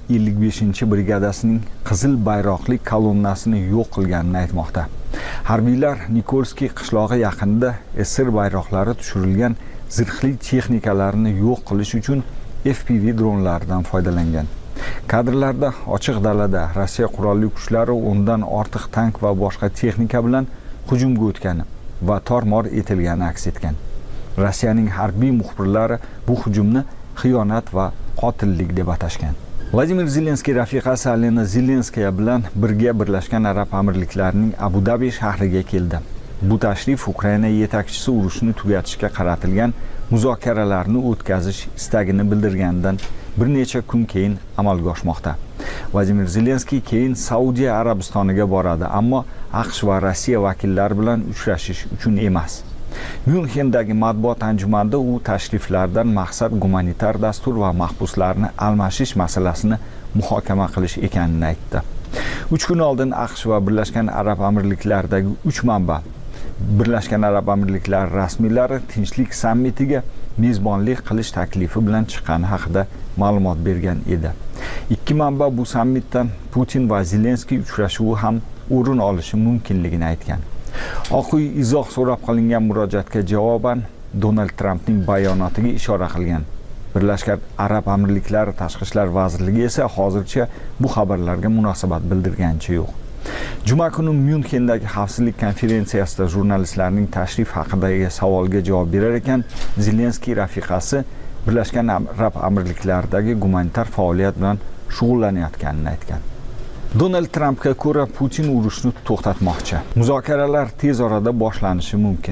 155-brigadasining qizil bayroqli kolonnasini yo'q qilganini aytmoqda. Harbiylar Nikolskiy qishlog'i yaqinida SR bayroqlari tushirilgan zirhli texnikalarni yo'q qilish uchun FPV dronlaridan foydalangan. Kadrlarda ochiq dalada Rossiya qurolli kuchlari 10 dan ortiq tank va boshqa texnika bilan hujumga o'tgani va tor-mor etilgani aks etgan. Rossiyaning harbiy muxbirlari bu hujumni xiyonat va qotillik deb atashgan. Vladimir Zelenskiy rafiqasi Alena Zelenskaya bilan birga Birlashgan Arab Amirliklarining Abu Dabi shahriga keldi. Bu tashrif Ukraina yetakchisi urushni tugatishga qaratilgan muzokaralarni o'tkazish istagini bildirganidan bir necha kun keyin amalga oshmoqda. Vladimir Zelenskiy keyin Saudiya Arabistoniga boradi, ammo AQSh va Rossiya vakillari bilan uchrashish uchun emas. Myunxendagi matbuot anjumanida u tashriflardan maqsad gumanitar dastur va mahbuslarni almashish masalasini muhokama qilish ekanini aytdi. 3 kun oldin AQSh va Birlashgan Arab Amirliklaridagi 3 manba Birlashgan Arab Amirliklari rasmiylari tinchlik sammitiga mezbonlik qilish taklifi bilan chiqqani haqida ma'lumot bergan edi. Ikki manba bu sammitdan Putin va Zelenskiy uchrashuvi ham o'rin olishi mumkinligini aytgan. Oq uy izoh so'rab qilingan murojaatga javoban Donald Trampning bayonotiga ishora qilgan. Birlashgan Arab Amirliklari Tashqi ishlar vazirligi esa hozircha bu xabarlarga munosabat bildirganicha yo'q. Juma kuni Myunxendagi xavfsizlik konferensiyasida jurnalistlarning tashrif haqidagi savolga javob berar ekan, Zelenskiy rafiqasi Birlashgan Arab Amirliklaridagi gumanitar faoliyat bilan shug'ullanayotganini aytgan. Donald Trampga ko'ra Putin urushni to'xtatmoqchi. Muzokaralar tez orada boshlanishi mumkin.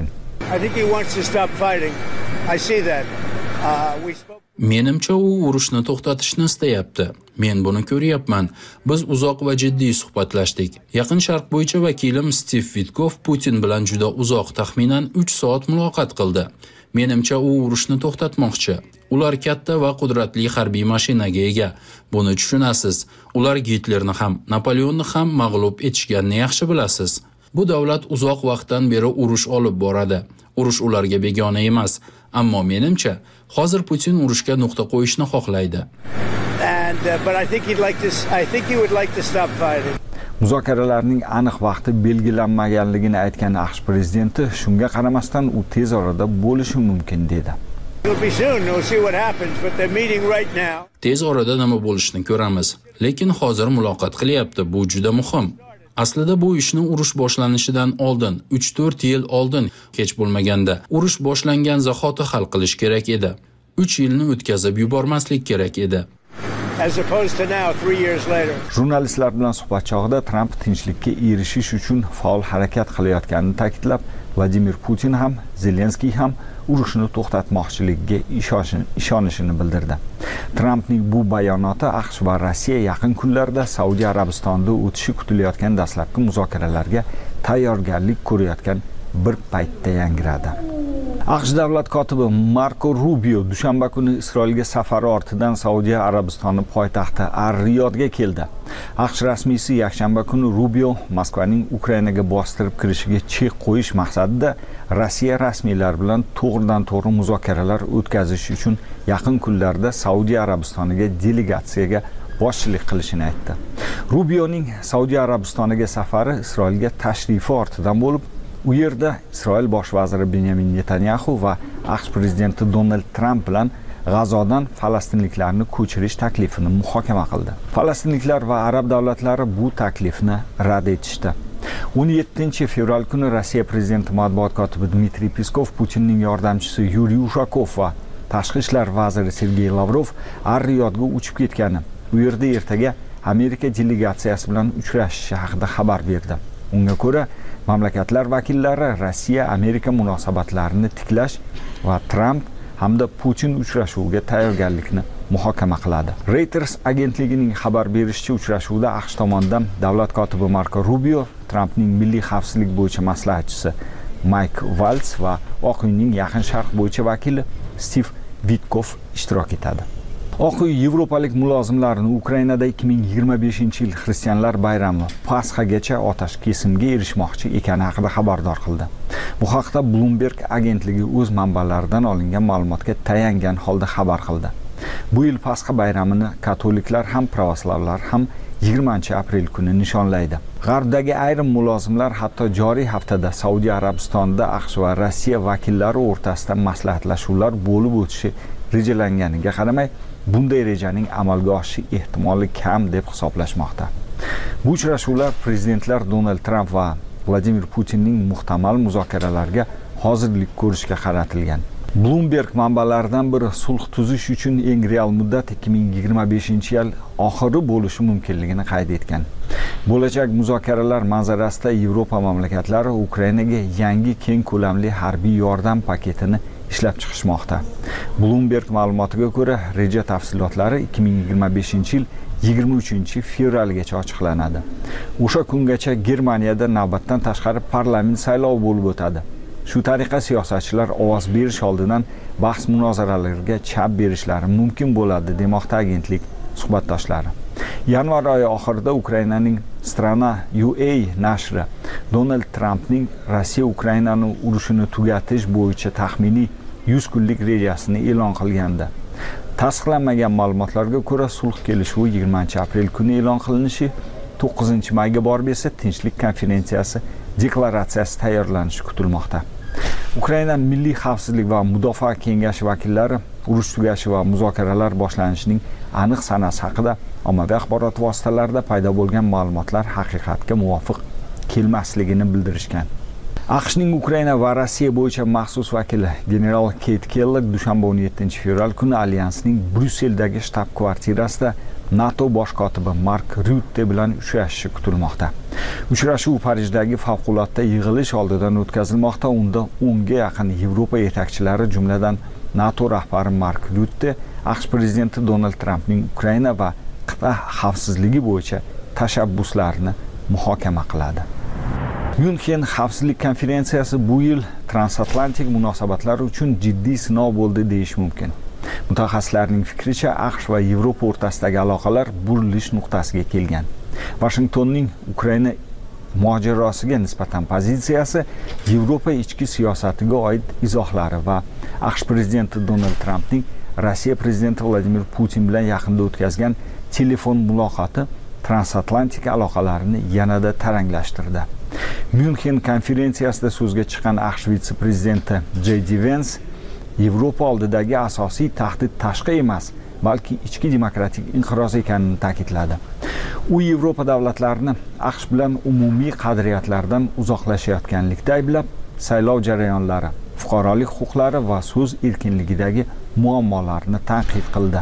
Menimcha u urushni to'xtatishni istayapti. Men buni ko'ryapman. Biz uzoq va jiddiy suhbatlashdik. Yaqin Sharq bo'yicha vakilim Stiv Vitkov Putin bilan juda uzoq, taxminan 3 soat muloqot qildi. Menimcha u urushni to'xtatmoqchi. Ular katta va qudratli harbiy mashinaga ega. Buni tushunasiz. Ular Gitlerni ham, Napoleonni ham mag'lub etishganini yaxshi bilasiz. Bu davlat uzoq vaqtdan beri urush olib boradi. Urush ularga begona emas. Ammo menimcha, hozir Putin urushga nuqta qo'yishni xohlaydi. Muzokaralarning aniq vaqti belgilanmaganligini aytgan AQSh prezidenti shunga qaramasdan u tez orada bo'lishi mumkin dedi. Tez orada nima bo'lishini ko'ramiz, lekin hozir muloqot qilyapti. Bu juda muhim. Aslida bu ishni urush boshlanishidan oldin, 3-4 yil oldin, kech bo'lmaganda, urush boshlangan zahoti hal qilish kerak edi. 3 yilni o'tkazib yubormaslik kerak edi. Jurnalistlar bilan suhbat chog'ida Tramp tinchlikka erishish uchun faol harakat qilayotganini ta'kidlab, Vladimir Putin ham, Zelenskiy ham urushni to'xtatmoqchiligiga ishonishini bildirdi. Trampning bu bayonoti AQSh va Rossiya yaqin kunlarda Saudiya Arabistonida o'tishi kutilayotgan dastlabki muzokaralarga tayyorgarlik ko'rayotgan bir paytda yangradi. AQSh davlat kotibi Marko Rubio dushanba kuni Isroilga safari ortidan Saudiya Arabistoni poytaxti Ar-Riyodga keldi. AQSh rasmiysi yakshanba kuni Rubio Moskvaning Ukrainaga bostirib kirishiga chek qo'yish maqsadida Rossiya rasmiylari bilan to'g'ridan-to'g'ri muzokaralar o'tkazish uchun yaqin kunlarda Saudiya Arabistoniga delegatsiyaga boshchilik qilishini aytdi. Rubioning Saudiya Arabistoniga safari Isroilga tashrifi ortidan bo'lib, u yerda Isroil bosh vaziri Benyamin Netanyahu va AQSh prezidenti Donald Trump bilan G'azodan falastinliklarni ko'chirish taklifini muhokama qildi. Falastinliklar va arab davlatlari bu taklifni rad etishdi. 17 fevral kuni Rossiya prezidenti matbuot kotibi Dmitriy Peskov, Putinning yordamchisi Yuriy Ushakov va tashqi ishlar vaziri Sergey Lavrov Ar-Riyodga uchib ketgani, u yerda ertaga Amerika delegatsiyasi bilan uchrashishi haqida xabar berdi. Unga ko'ra, mamlakatlar vakillari Rossiya-Amerika munosabatlarini tiklash va Trump hamda Putin uchrashuviga tayyorgarlikni muhokama qiladi. Reuters agentligining xabar berishicha, uchrashuvda AQSh tomonidan davlat kotibi Marko Rubio, Trumpning milliy xavfsizlik bo'yicha maslahatchisi Mike Waltz va Oq uyning yaqin Sharq bo'yicha vakili Stiv Vitkov ishtirok etadi. Oq uy yevropalik mulozimlarni Ukrainada 2025-yil xristianlar bayrami Pasxagacha otash kesimga erishmoqchi ekani haqida xabardor qildi. Bu haqda Bloomberg agentligi o'z manbalaridan olingan ma'lumotga tayangan holda xabar qildi. Bu yil Pasxa bayramini katoliklar ham pravoslavlar ham 20-aprel kuni nishonlaydi. G'arbdagi ayrim mulozimlar hatto joriy haftada Saudiya Arabistonida AQSh va Rossiya vakillari o'rtasida maslahatlashuvlar bo'lib o'tishi rejalanganiga qaramay, bunday rejaning amalga oshishi ehtimoli kam deb hisoblashmoqda. Bu uchrashuvlar prezidentlar Donald Trump va Vladimir Putinning muhtamal muzokaralarga hozirlik ko'rishga qaratilgan. Bloomberg manbalaridan biri sulh tuzish uchun eng real muddat 2025-yil oxiri bo'lishi mumkinligini qayd etgan. Bo'lajak muzokaralar manzarasida Yevropa mamlakatlari Ukrainaga yangi keng ko'lamli harbiy yordam paketini ishlab chiqishmoqda. Bloomberg ma'lumotiga ko'ra, reja tafsilotlari 2025-yil 23-fevralgacha ochiqlanadi. O'sha kungacha Germaniyada navbatdan tashqari parlament saylovi bo'lib o'tadi. Shu tariqa siyosatchilar ovoz berish oldidan bahs munozaralarga chap berishlari mumkin bo'ladi demoqda agentlik suhbatdoshlari. Yanvar oyi oxirida Ukrainaning Strana.ua nashri Donald Trampning Rossiya Ukrainani urushini tugatish bo'yicha taxminiy 100 kunlik rejasini e'lon qilgandi. Tasdiqlanmagan ma'lumotlarga ko'ra, sulh kelishuvi 20-aprel kuni e'lon qilinishi, 9-mayga borib esa tinchlik konferensiyasi deklaratsiyasi tayyorlanishi kutilmoqda. Ukraina Milliy xavfsizlik va mudofaa kengashi vakillari urush tugashi va muzokaralar boshlanishining aniq sanasi haqida ommaviy axborot vositalarida paydo bo'lgan ma'lumotlar haqiqatga muvofiq kelmasligini bildirishgan. AQShning Ukraina va Rossiya bo'yicha maxsus vakili general Keyt Keller dushanba 17-fevral kuni alyansning Bryusseldagi shtab-kvartirasida NATO bosh kotibi Mark Rutte bilan uchrashishi kutilmoqda. Uchrashuv Parijdagi favqulodda yig'ilish oldidan o'tkazilmoqda. Unda 10 ga yaqin Yevropa yetakchilari, jumladan NATO rahbari Mark Rutte, AQSh prezidenti Donald Trampning Ukraina va qit'a xavfsizligi bo'yicha tashabbuslarini muhokama qiladi. Myunxen xavfsizlik konferensiyasi bu yil transatlantik munosabatlar uchun jiddiy sinov bo'ldi deyish mumkin. Mutaxassislarning fikricha, AQSh va Yevropa o'rtasidagi aloqalar burilish nuqtasiga kelgan. Washingtonning Ukraina mojarosiga nisbatan pozitsiyasi, Yevropa ichki siyosatiga oid izohlari va AQSh prezidenti Donald Trampning Rossiya prezidenti Vladimir Putin bilan yaqinda o'tkazgan telefon muloqoti transatlantik aloqalarini yanada taranglashtirdi. Myunxen konferensiyasida so'zga chiqqan AQSh vitse-prezidenti J.D. Vance Yevropa oldidagi asosiy tahdid tashqi emas, balki ichki demokratik inqiroz ekanini ta'kidladi. U Yevropa davlatlarini AQSh bilan umumiy qadriyatlardan uzoqlashayotganlikda ayblab, saylov jarayonlari, fuqarolik huquqlari va so'z erkinligidagi muammolarni tanqid qildi.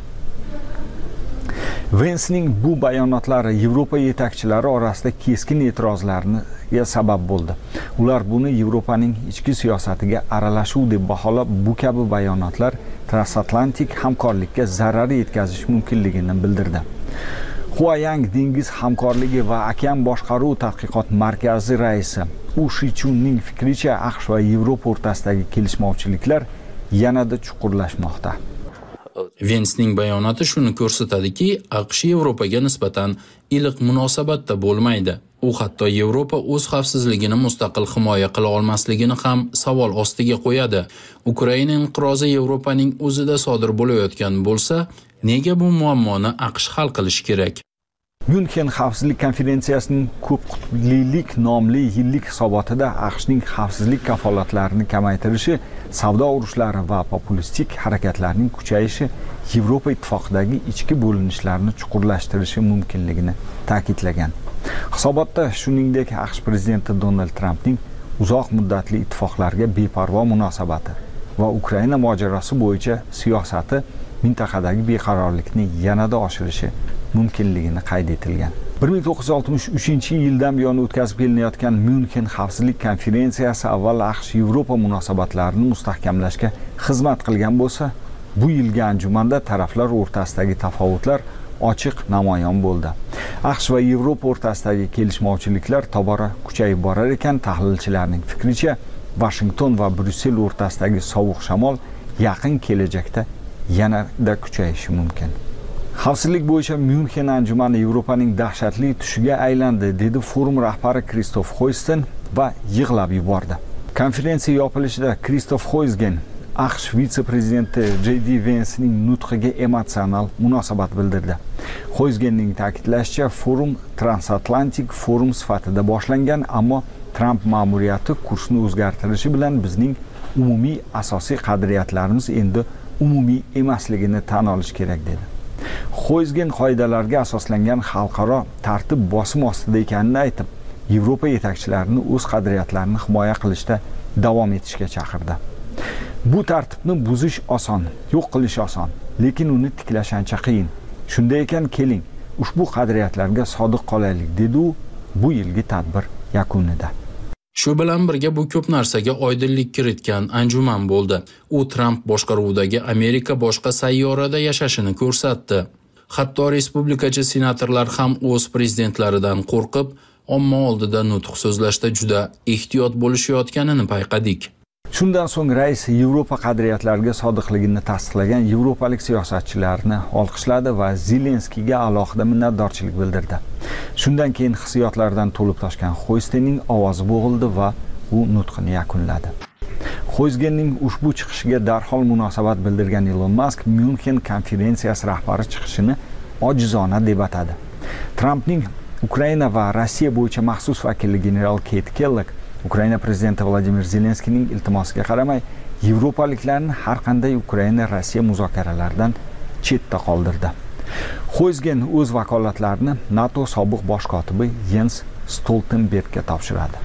Vence'ning bu bayonotlari Yevropa yetakchilari orasida keskin e'tirozlarga sabab bo'ldi. Ular buni Yevropaning ichki siyosatiga aralashuv deb baholab, bu kabi bayonotlar transatlantik hamkorlikka zarar yetkazish mumkinligini bildirdi. Huayang dengiz hamkorligi va okean boshqaruv tadqiqot markazi raisi U Shichunning fikricha, AQSh va Yevropa o'rtasidagi kelishmovchiliklar yanada chuqurlashmoqda. Vence'ning bayonoti shuni ko'rsatadiki, AQSh Yevropaga nisbatan iliq munosabatda bo'lmaydi. U hatto Yevropa o'z xavfsizligini mustaqil himoya qila olmasligini ham savol ostiga qo'yadi. Ukraina inqirozi Yevropaning o'zida sodir bo'layotgan bo'lsa, nega bu muammoni AQSh hal qilishi kerak? Myunxen xavfsizlik konferensiyasining ko'p qutblilik nomli yillik hisobotida AQShning xavfsizlik kafolatlarini kamaytirishi, savdo urushlari va populistik harakatlarning kuchayishi Yevropa ittifoqidagi ichki bo'linishlarni chuqurlashtirishi mumkinligini ta'kidlagan. Hisobotda shuningdek AQSh prezidenti Donald Trampning uzoq muddatli ittifoqlarga beparvo munosabati va Ukraina mojarosi bo'yicha siyosati mintaqadagi beqarorlikni yanada oshirishi mumkinligini qayd etilgan. 1963-yildan buyon o'tkazib kelinayotgan Myunxen xavfsizlik konferensiyasi avval AQSh Yevropa munosabatlarini mustahkamlashga xizmat qilgan bo'lsa, bu yilgi anjumanda taraflar o'rtasidagi tafovutlar ochiq namoyon bo'ldi. AQSh va Yevropa o'rtasidagi kelishmovchiliklar tobora kuchayib borar ekan, tahlilchilarning fikricha, Washington va Bryussel o'rtasidagi sovuq shamol yaqin kelajakda yanada kuchayishi mumkin. Xavfsizlik bo'yicha Myunxen anjumani Yevropaning dahshatli tushiga aylandi, dedi forum rahbari Kristof Hoysten va yig'lab yubordi. Konferensiya yopilishida Kristof Hoysten AQSh vitse-prezidenti J.D. Vance'ning nutqiga emotsional munosabat bildirdi. Hoystenning ta'kidlashicha, forum transatlantik forum sifatida boshlangan, ammo Trump ma'muriyati kursni o'zgartirishi bilan bizning umumiy asosiy qadriyatlarimiz endi umumiy emasligini tan olish kerak dedi. Hoysten qoidalarga asoslangan xalqaro tartib bosim ostida ekanini aytib, Yevropa yetakchilarini o'z qadriyatlarini himoya qilishda davom etishga chaqirdi. Bu tartibni buzish oson, yo'q qilish oson, lekin uni tiklash ancha qiyin. Shunday ekan, keling, ushbu qadriyatlarga sodiq qolaylik, dedi u bu yilgi tadbir yakunida. Shu bilan birga bu ko'p narsaga oydinlik kiritgan anjuman bo'ldi. U Trump boshqaruvidagi Amerika boshqa sayyorada yashashini ko'rsatdi. Hatto respublikachi senatorlar ham o'z prezidentlaridan qo'rqib, omma oldida nutq so'zlashda juda ehtiyot bo'lishayotganini payqadik. Shundan so'ng rais Yevropa qadriyatlariga sodiqligini tasdiqlagan yevropalik siyosatchilarni olqishladi va Zelenskiyga alohida minnatdorchilik bildirdi. Shundan keyin hissiyotlardan to'lib toshgan Xoystenning ovozi bo'g'ildi va u nutqini yakunladi. Xoyzgenning ushbu chiqishiga darhol munosabat bildirgan Elon Musk Myunxen konferensiyasi rahbari chiqishini ojizona deb atadi. Trampning Ukraina va Rossiya bo'yicha maxsus vakili general Kate Kellogg Ukraina prezidenti Vladimir Zelenskiyning iltimosiga qaramay, yevropaliklarni har qanday Ukraina-Rossiya muzokaralaridan chetda qoldirdi. Xoyzgen o'z vakolatlarini NATO sobiq bosh kotibi Jens Stoltenbergga topshiradi.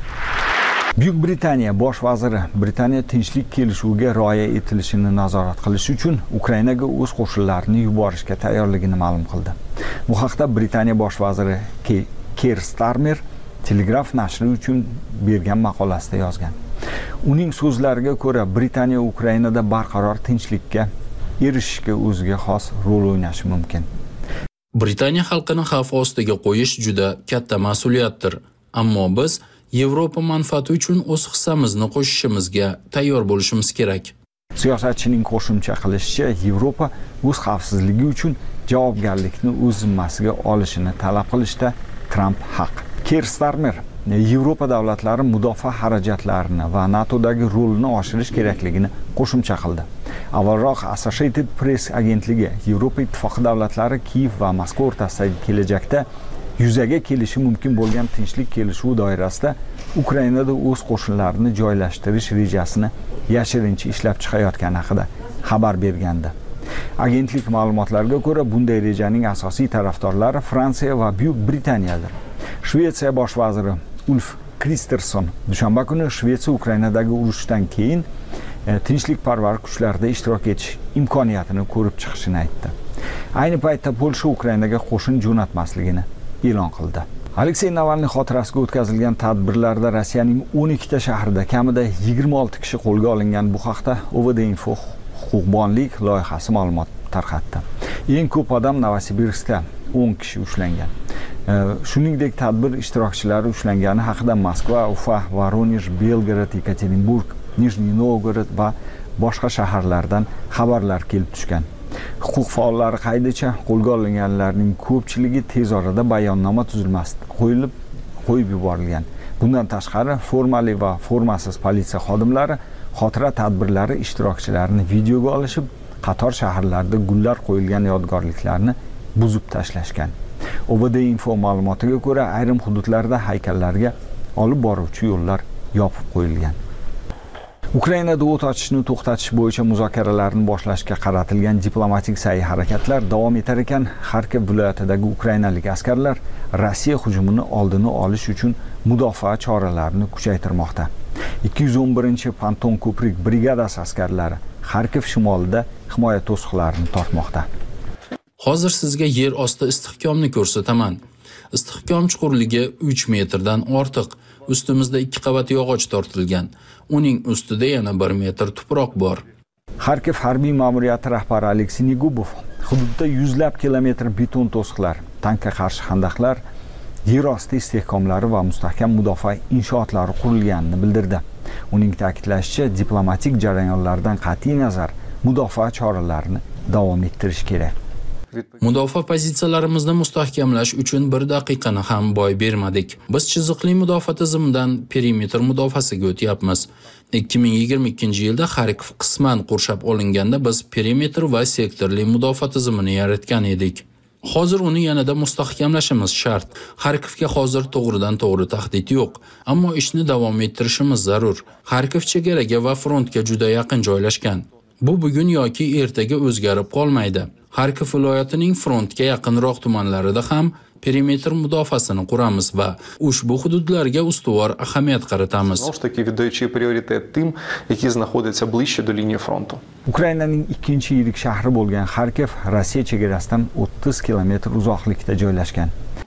Buyuk Britaniya bosh vaziri Britaniya tinchlik kelishuviga rioya etilishini nazorat qilish uchun Ukrainaga o'z qo'shinlarini yuborishga tayyorligini ma'lum qildi. Bu haqda Britaniya bosh vaziri Keir Starmer Telegraf nashri uchun bergan maqolasida yozgan. Uning so'zlariga ko'ra, Britaniya Ukrainada barqaror tinchlikka erishishga o'ziga xos rol o'ynashi mumkin. Britaniya xalqini xavf ostiga qo'yish juda katta mas'uliyatdir, ammo biz Yevropa manfaati uchun o'z hissamizni qo'shishimizga tayyor bo'lishimiz kerak. Siyosatchining qo'shimcha qilishicha, Yevropa o'z xavfsizligi uchun javobgarlikni o'z zimmasiga olishini talab qilishda Trump haq. Keir Starmer Yevropa davlatlari mudofaa xarajatlarini va NATOdagi rolini oshirish kerakligini qo'shimcha qildi. Avvalroq Associated Press agentligi Yevropa ittifoqi davlatlari Kiyev va Moskva o'rtasidagi kelajakda yuzaga kelishi mumkin bo'lgan tinchlik kelishuvi doirasida Ukrainada o'z qo'shinlarini joylashtirish rejasini yashirincha ishlab chiqayotgani haqida xabar bergandi. Agentlik ma'lumotlariga ko'ra, bunday rejaning asosiy tarafdorlari Fransiya va Buyuk Britaniyadir. Shvetsiya bosh vaziri Ulf Kristersson dushanba kuni Shvetsiya Ukrainadagi urushdan keyin tinchlikparvar kuchlarda ishtirok etish imkoniyatini ko'rib chiqishini aytdi. Ayni paytda Polsha Ukrainaga qo'shin jo'natmasligini e'lon qildi. Aleksey Navalniy xotirasiga o'tkazilgan tadbirlarda Rossiyaning 12 ta shahrida kamida 26 kishi qo'lga olingan. Bu haqda OVD-Info huquqbonlik loyihasi ma'lumot tarqatdi. Eng ko'p odam Novosibirskda 10 kishi ushlangan. Shuningdek, tadbir ishtirokchilari ushlangani haqida Moskva, Ufa, Voronej, Belgorod, Yekaterinburg, Nijniy Novgorod va boshqa shaharlardan xabarlar kelib tushgan. Huquq faollari qaydicha qo'lga olinganlarning ko'pchiligi tez orada bayonnoma tuzilmasida qo'yib yuborilgan. Bundan tashqari, formali va formasiz politsiya xodimlari xotira tadbirlari ishtirokchilarini videoga olishib, qator shaharlarda gullar qo'yilgan yodgorliklarni buzib tashlashgan. OVD-Info ma'lumotiga ko'ra, ayrim hududlarda haykallarga olib boruvchi yo'llar yopib qo'yilgan. Ukrainada o't ochishni to'xtatish bo'yicha muzokaralarni boshlashga qaratilgan diplomatik sa'y-harakatlar davom etar ekan, Xarkov viloyatidagi ukrainalik askarlar Rossiya hujumini oldini olish uchun mudofaa choralarini kuchaytirmoqda. 211-Panton ko'prik brigadasi askarlari Xarkov shimolida himoya to'siqlarini tortmoqda. Hozir sizga yer osti istehkomni ko'rsataman. Istehkom chuqurligi 3 metrdan ortiq. Ustimizda 2 qavat yog'och tortilgan. Uning ustida yana 1 metr tuproq bor. Xarkov harbiy ma'muriyati rahbari Aleksey Negubov hududda yuzlab kilometr beton to'siqlar, tankga qarshi xandaqlar, yer osti istehkomlari va mustahkam mudofaa inshootlari qurilganini bildirdi. Uning ta'kidlashicha, diplomatik jarayonlardan qat'iy nazar mudofaa choralarini davom ettirish kerak. Mudofaa pozitsiyalarimizni mustahkamlash uchun 1 daqiqani ham boy bermadik. Biz chiziqli mudofaa tizimidan perimetr mudofaasiga o'tyapmiz. 2022-yilda Xarkov qisman qurshab olinganda biz perimetr va sektorli mudofaa tizimini yaratgan edik. Hozir uni yanada mustahkamlashimiz shart. Xarkovga hozir to'g'ridan-to'g'ri tahdid yo'q, ammo ishni davom ettirishimiz zarur. Xarkov chegaraga va frontga juda yaqin joylashgan. Bu bugun yoki ertaga o'zgarib qolmaydi. Xarkov viloyatining frontga yaqinroq tumanlarida ham perimetr mudofaasini quramiz va ushbu hududlarga ustuvor ahamiyat qaratamiz. Ukrainaning ikkinchi yirik shahri bo'lgan Xarkov Rossiya chegarasidan 30 kilometr uzoqlikda joylashgan.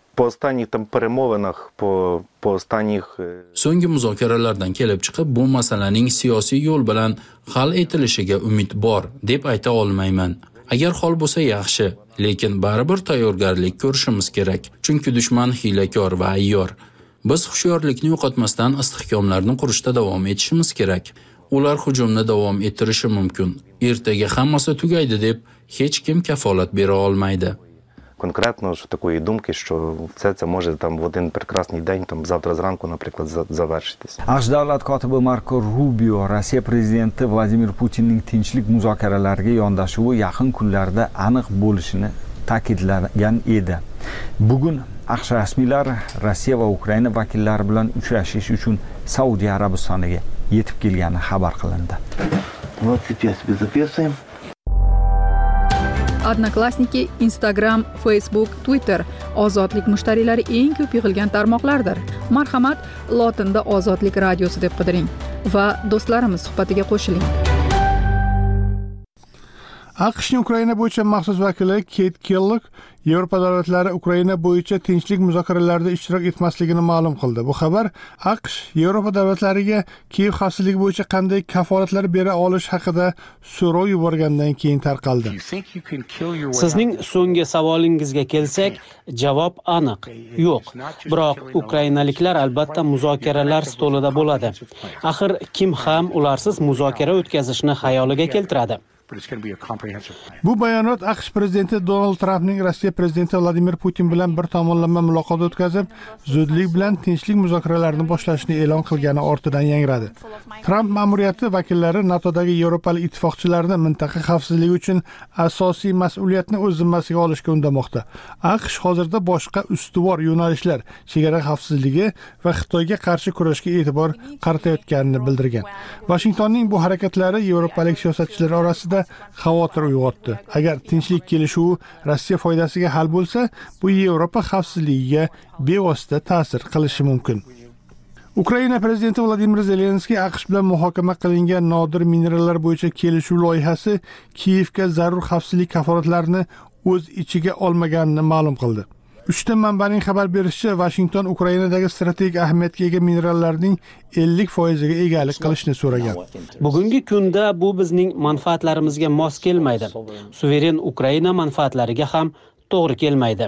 So'nggi muzokaralardan kelib chiqib, bu masalaning siyosiy yo'l bilan hal etilishiga umid bor deb ayta olmayman. Agar hol bo'lsa yaxshi, lekin baribir tayyorgarlik ko'rishimiz kerak. Chunki dushman hiylakor va ayyor. Biz hushyorlikni yo'qotmasdan istehkomlarni qurishda davom etishimiz kerak. ular hujumni davom ettirishi mumkin. Ertaga hammasi tugaydi deb hech kim kafolat bera olmaydi. Конкретно що такої думки, що все це може там в один прекрасний день, там завтра зранку, наприклад, завершитися. AQSh davlat kotibi Marko Rubio Rossiya prezidenti Vladimir Putinning tinchlik muzokaralariga yondashuvi yaqin kunlarda aniq bo'lishini ta'kidlagan edi. Bugun AQSh rasmiylari Rossiya va Ukraina vakillari bilan uchrashish uchun Saudiya Arabistoniga yetib kelgani xabar qilindi. Вот сейчас мы записываем. Odnoklassniki, Instagram, Facebook, Twitter ozodlik mushtariylari eng ko'p yig'ilgan tarmoqlardir. Marhamat, lotinda Ozodlik radiosi deb qidiring va do'stlarimiz suhbatiga qo'shiling. AQShning Ukraina bo'yicha maxsus vakili Kate Kellogg Yevropa davlatlari Ukraina bo'yicha tinchlik muzokaralarida ishtirok etmasligini ma'lum qildi. Bu xabar AQSh Yevropa davlatlariga Kiyev xavfsizligi bo'yicha qanday kafolatlar bera olish haqida so'rov yuborgandan keyin tarqaldi. Sizning so'nggi savolingizga kelsak, javob aniq. Yo'q. Biroq ukrainaliklar albatta muzokaralar stolida bo'ladi. Axir kim ham ularsiz muzokara o'tkazishni xayoliga keltiradi? Bu bayonot AQSh prezidenti Donald Trampning Rossiya prezidenti Vladimir Putin bilan bir tomonlama muloqot o'tkazib, zudlik bilan tinchlik muzokaralarini boshlashni e'lon qilgani ortidan yangradi. Tramp ma'muriyati vakillari NATOdagi Yevropalik ittifoqchilarni mintaqa xavfsizligi uchun asosiy mas'uliyatni o'z zimmasiga olishga undamoqda. AQSh hozirda boshqa ustuvor yo'nalishlar, chegara xavfsizligi va Xitoyga qarshi kurashga e'tibor qaratayotganini bildirgan. Washingtonning bu harakatlari yevropalik siyosatchilar orasida xavotir uyg'otdi. Agar tinchlik kelishuvi Rossiya foydasiga hal bo'lsa, bu Yevropa xavfsizligiga bevosita ta'sir qilishi mumkin. Ukraina prezidenti Vladimir Zelenskiy AQSh bilan muhokama qilingan nodir minerallar bo'yicha kelishuv loyihasi Kiyevga zarur xavfsizlik kafolatlarini o'z ichiga olmaganini ma'lum qildi. Uchta manbaning xabar berishicha, Washington Ukrainadagi strategik ahamiyatga ega minerallarning 50% ga egalik qilishni so'ragan. Bugungi kunda bu bizning manfaatlarimizga mos kelmaydi. Suveren Ukraina manfaatlariga ham to'g'ri kelmaydi.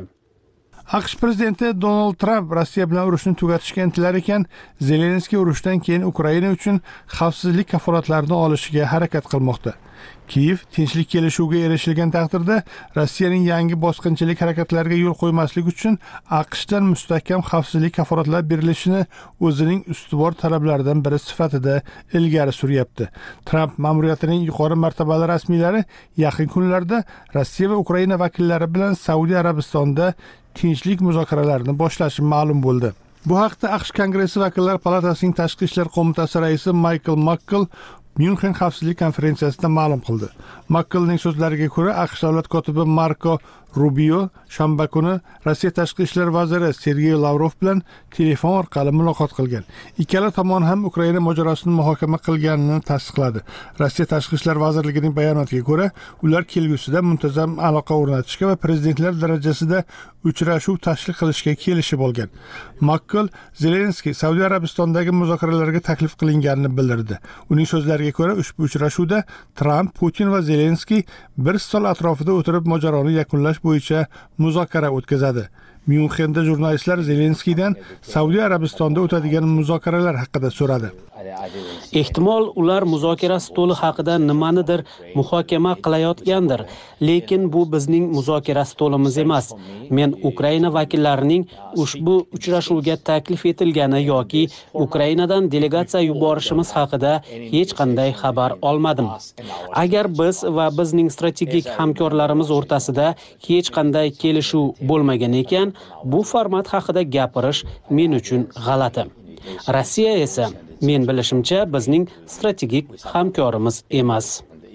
AQSh prezidenti Donald Trump Rossiya bilan urushni tugatishga intilar ekan, Zelenskiy urushdan keyin Ukraina uchun xavfsizlik kafolatlarini olishiga harakat qilmoqda. Kiyev tinchlik kelishuviga erishilgan taqdirda Rossiyaning yangi bosqinchilik harakatlariga yo'l qo'ymaslik uchun AQShdan mustahkam xavfsizlik kafolatlari berilishini o'zining ustuvor talablaridan biri sifatida ilgari suryapti. Tramp ma'muriyatining yuqori martabali rasmiylari yaqin kunlarda Rossiya va Ukraina vakillari bilan Saudiya Arabistonida tinchlik muzokaralarini boshlashi ma'lum bo'ldi. Bu haqda AQSh Kongressi vakillar palatasining tashqi ishlar qo'mitasi raisi Michael McCall Myunxen xavfsizlik konferensiyasida ma'lum qildi. McCallning so'zlariga ko'ra, AQSh davlat kotibi Marko Rubio shanba kuni Rossiya tashqi ishlar vaziri Sergey Lavrov bilan telefon orqali muloqot qilgan. Ikkala tomon ham Ukraina mojarosini muhokama qilganini tasdiqladi. Rossiya tashqi ishlar vazirligining bayonotiga ko'ra, ular kelgusida muntazam aloqa o'rnatishga va prezidentlar darajasida uchrashuv tashkil qilishga kelishib olgan. McCall Zelenskiy Saudiya Arabistonidagi muzokaralarga taklif qilinganini bildirdi. Uning so'zlariga ko'ra, ushbu uchrashuvda Tramp, Putin va Zelenskiy bir stol atrofida o'tirib mojaroni yakunlash bo'yicha muzokara o'tkazadi. Myunxenda jurnalistlar Zelenskiydan Saudiya Arabistonida o'tadigan muzokaralar haqida so'radi. Ehtimol ular muzokara stoli haqida nimanidir muhokama qilayotgandir, lekin bu bizning muzokara stolimiz emas. Men Ukraina vakillarining ushbu uchrashuvga taklif etilgani yoki Ukrainadan delegatsiya yuborishimiz haqida hech qanday xabar olmadim. Agar biz va bizning strategik hamkorlarimiz o'rtasida hech qanday kelishuv bo'lmagan ekan, bu format haqida gapirish men uchun g'alati. Rossiya esa men bilishimcha bizning strategik hamkorimiz emas.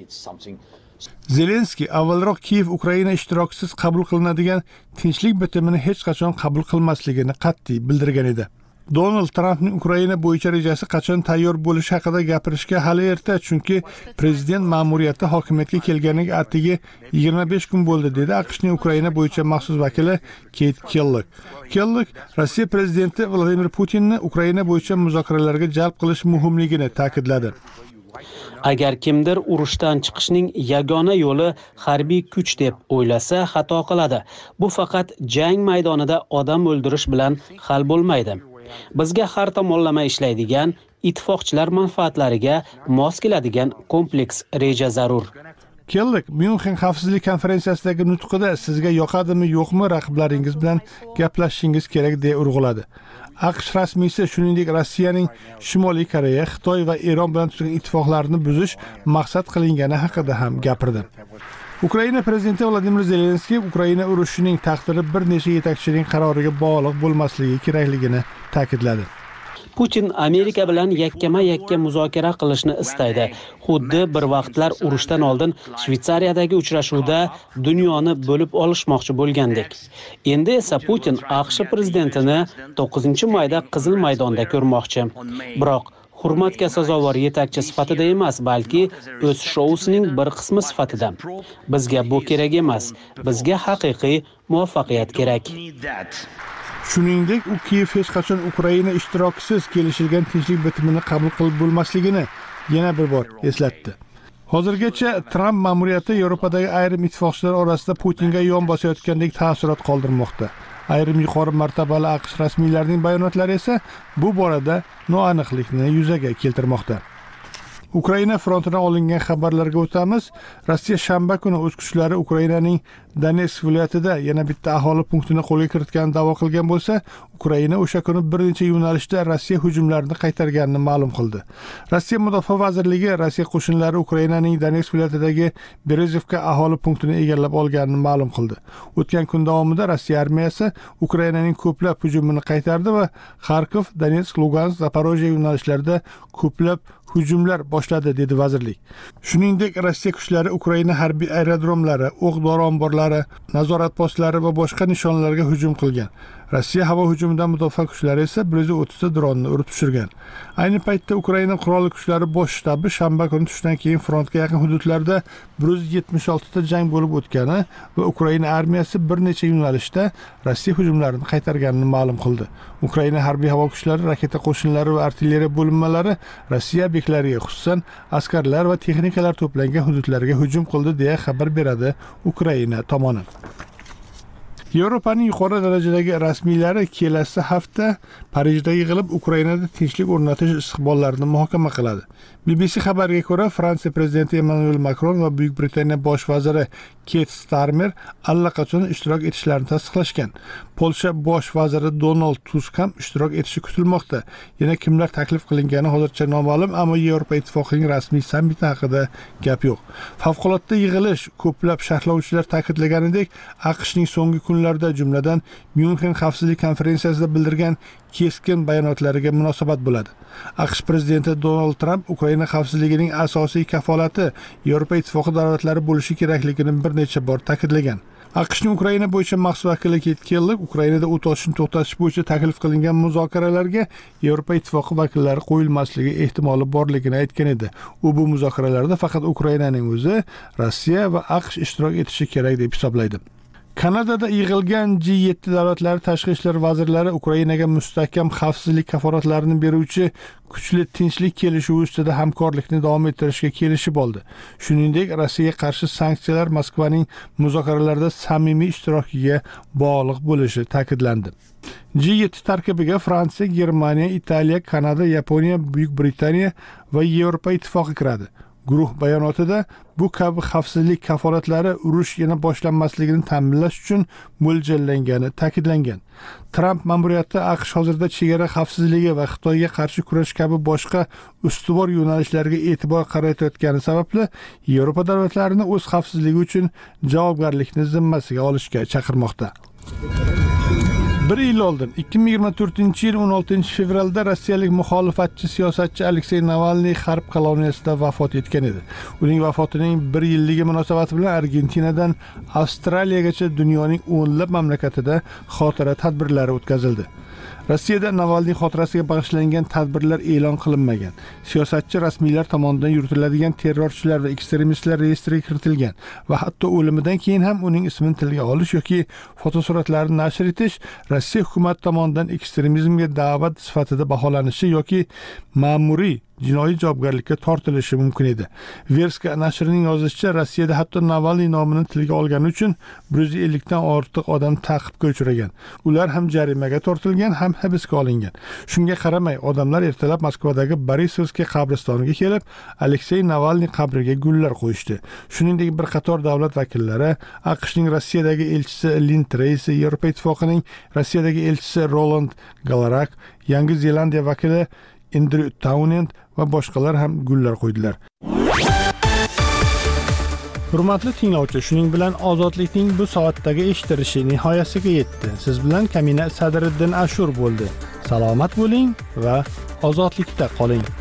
Zelenskiy avvalroq Kiyev Ukraina ishtirokisiz qabul qilinadigan tinchlik bitimini hech qachon qabul qilmasligini qat'iy bildirgan edi. Donald Trampning Ukraina bo'yicha rejasi qachon tayyor bo'lishi haqida gapirishga hali erta, chunki prezident ma'muriyati hokimiyatga kelganiga atigi 25 kun bo'ldi, dedi AQShning Ukraina bo'yicha maxsus vakili Kate Kellogg. Kellogg Rossiya prezidenti Vladimir Putinni Ukraina bo'yicha muzokaralarga jalb qilish muhimligini ta'kidladi. Agar kimdir urushdan chiqishning yagona yo'li harbiy kuch deb o'ylasa, xato qiladi. Bu faqat jang maydonida odam o'ldirish bilan hal bo'lmaydi. Bizga har tomonlama ishlaydigan, ittifoqchilar manfaatlariga mos keladigan kompleks reja zarur. Kellik Myunxen xavfsizlik konferensiyasidagi nutqida sizga yoqadimi yo'qmi raqiblaringiz bilan gaplashishingiz kerak deya urg'uladi. AQSh rasmiysi shuningdek Rossiyaning Shimoliy Koreya, Xitoy va Eron bilan tuzgan ittifoqlarni buzish maqsad qilingani haqida ham gapirdi. Ukraina prezidenti Vladimir Zelenskiy Ukraina urushining taqdiri bir necha yetakchining qaroriga bog'liq bo'lmasligi kerakligini ta'kidladi. Putin Amerika bilan yakkama-yakka muzokara qilishni istaydi. Xuddi bir vaqtlar urushdan oldin Shveysariyadagi uchrashuvda dunyoni bo'lib olishmoqchi bo'lgandek. Endi esa Putin AQSh prezidentini 9-mayda Qizil maydonda ko'rmoqchi. Biroq hurmatga sazovor yetakchi sifatida emas, balki o'z shousining bir qismi sifatida. Bizga bu kerak emas. Bizga haqiqiy muvaffaqiyat kerak. Shuningdek, u Kiyev hech qachon Ukraina ishtirokisiz kelishilgan tinchlik bitimini qabul qilib bo'lmasligini yana bir bor eslatdi. Hozirgacha Trump ma'muriyati Yevropadagi ayrim ittifoqchilar orasida Putinga yon bosayotgandek taassurot qoldirmoqda. Ayrim yuqori martabali AQSh rasmiylarining bayonotlari esa bu borada noaniqlikni yuzaga keltirmoqda. Ukraina frontidan olingan xabarlarga o'tamiz. Rossiya shanba kuni o'z kuchlari Ukrainaning Donetsk viloyatida yana bitta aholi punktini qo'lga kiritganini da'vo qilgan bo'lsa, Ukraina o'sha kuni bir necha yo'nalishda Rossiya hujumlarini qaytarganini ma'lum qildi. Rossiya Mudofaa vazirligi Rossiya qo'shinlari Ukrainaning Donetsk viloyatidagi Berezovka aholi punktini egallab olganini ma'lum qildi. O'tgan kun davomida Rossiya armiyasi Ukrainaning ko'plab hujumini qaytardi va Kharkov, Donetsk, Lugansk, Zaporojye yo'nalishlarida ko'plab hujumlar boshladi, dedi vazirlik. Shuningdek, Rossiya kuchlari Ukraina harbiy aerodromlari, o'q-dori omborlari, nazorat postlari va boshqa nishonlarga hujum qilgan. Rossiya havo hujumidan mudofaa kuchlari esa 130 ta dronni urib tushirgan. Ayni paytda Ukraina qurolli kuchlari bosh shtabi shanba kuni tushdan keyin frontga yaqin hududlarda 176 ta jang bo'lib o'tgani va Ukraina armiyasi bir necha yo'nalishda Rossiya hujumlarini qaytarganini ma'lum qildi. Ukraina harbiy havo kuchlari, raketa qo'shinlari va artilleriya bo'linmalari Rossiya ob'ektlariga, xususan askarlar va texnikalar to'plangan hududlarga hujum qildi deya xabar beradi Ukraina tomoni. Yevropaning yuqori darajadagi rasmiylari kelasi hafta Parijda yig'ilib Ukrainada tinchlik o'rnatish istiqbollarini muhokama qiladi. BBC xabariga ko'ra, Fransiya prezidenti Emmanuel Macron va Buyuk Britaniya bosh vaziri Keir Starmer allaqachon ishtirok etishlarini tasdiqlashgan. Polsha bosh vaziri Donald Tusk ham ishtirok etishi kutilmoqda. Yana kimlar taklif qilingani hozircha noma'lum, ammo Yevropa ittifoqining rasmiy sammiti haqida gap yo'q. Favqulodda yig'ilish ko'plab sharhlovchilar ta'kidlaganidek, AQShning so'nggi kunlarda, jumladan Myunxen xavfsizlik konferensiyasida bildirgan keskin bayonotlariga munosabat bo'ladi. AQSh prezidenti Donald Trump Ukraina xavfsizligining asosiy kafolati Yevropa ittifoqi davlatlari bo'lishi kerakligini bir necha bor ta'kidlagan. AQShning Ukraina bo'yicha maxsus vakili Kit Kellik Ukrainada o't ochishni to'xtatish bo'yicha taklif qilingan muzokaralarga Yevropa ittifoqi vakillari qo'yilmasligi ehtimoli borligini aytgan edi. U bu muzokaralarda faqat Ukrainaning o'zi, Rossiya va AQSh ishtirok etishi kerak deb hisoblaydi. Kanadada yig'ilgan G7 davlatlari tashqi ishlar vazirlari Ukrainaga mustahkam xavfsizlik kafolatlarini beruvchi kuchli tinchlik kelishuvi ustida hamkorlikni davom ettirishga kelishib oldi. Shuningdek, Rossiyaga qarshi sanksiyalar Moskvaning muzokaralarda samimiy ishtirokiga bog'liq bo'lishi ta'kidlandi. G7 tarkibiga Fransiya, Germaniya, Italiya, Kanada, Yaponiya, Buyuk Britaniya va Yevropa ittifoqi kiradi. Guruh bayonotida bu kabi xavfsizlik kafolatlari urush yana boshlanmasligini ta'minlash uchun mo'ljallangani ta'kidlangan. Trump ma'muriyati AQSh hozirda chegara xavfsizligi va Xitoyga qarshi kurash kabi boshqa ustuvor yo'nalishlarga e'tibor qaratayotgani sababli Yevropa davlatlarini o'z xavfsizligi uchun javobgarlikni zimmasiga olishga chaqirmoqda. Bir yil oldin 2024-yil 16-fevralda rossiyalik muxolifatchi siyosatchi Aleksey Navalniy G'arb koloniyasida vafot etgan edi. Uning vafotining 1 yilligi munosabati bilan Argentinadan Avstraliyagacha dunyoning o'nlab mamlakatida xotira tadbirlari o'tkazildi. Rossiyada Navalniy xotirasiga bag'ishlangan tadbirlar e'lon qilinmagan. Siyosatchi rasmiylar tomonidan yuritiladigan terrorchilar va ekstremistlar reyestriga kiritilgan va hatto o'limidan keyin ham uning ismini tilga olish yoki fotosuratlarini nashr etish Rossiya hukumati tomonidan ekstremizmga da'vat sifatida baholanishi yoki ma'muriy jinoiy javobgarlikka tortilishi mumkin edi. Verska nashrining yozishicha, Rossiyada hatto Navalniy nomini tilga olgani uchun 150 dan ortiq odam ta'qibga uchragan. Ular ham jarimaga tortilgan, ham hibsga olingan. Shunga qaramay, odamlar ertalab Moskvadagi Borisovskiy qabristoniga kelib, Aleksey Navalniy qabriga gullar qo'yishdi. Shuningdek, bir qator davlat vakillari, AQShning Rossiyadagi elchisi Lin Tracy, Yevropa Ittifoqining Rossiyadagi elchisi Roland Galarak, Yangi Zelandiya vakili Andrew Townend va boshqalar ham gullar qo'ydilar. Hurmatli tinglovchi, shuning bilan ozodlikning bu soatdagi eshitilishi nihoyasiga yetdi. Siz bilan Kamina Sadriddin Ashur bo'ldi. Salomat bo'ling va ozodlikda qoling.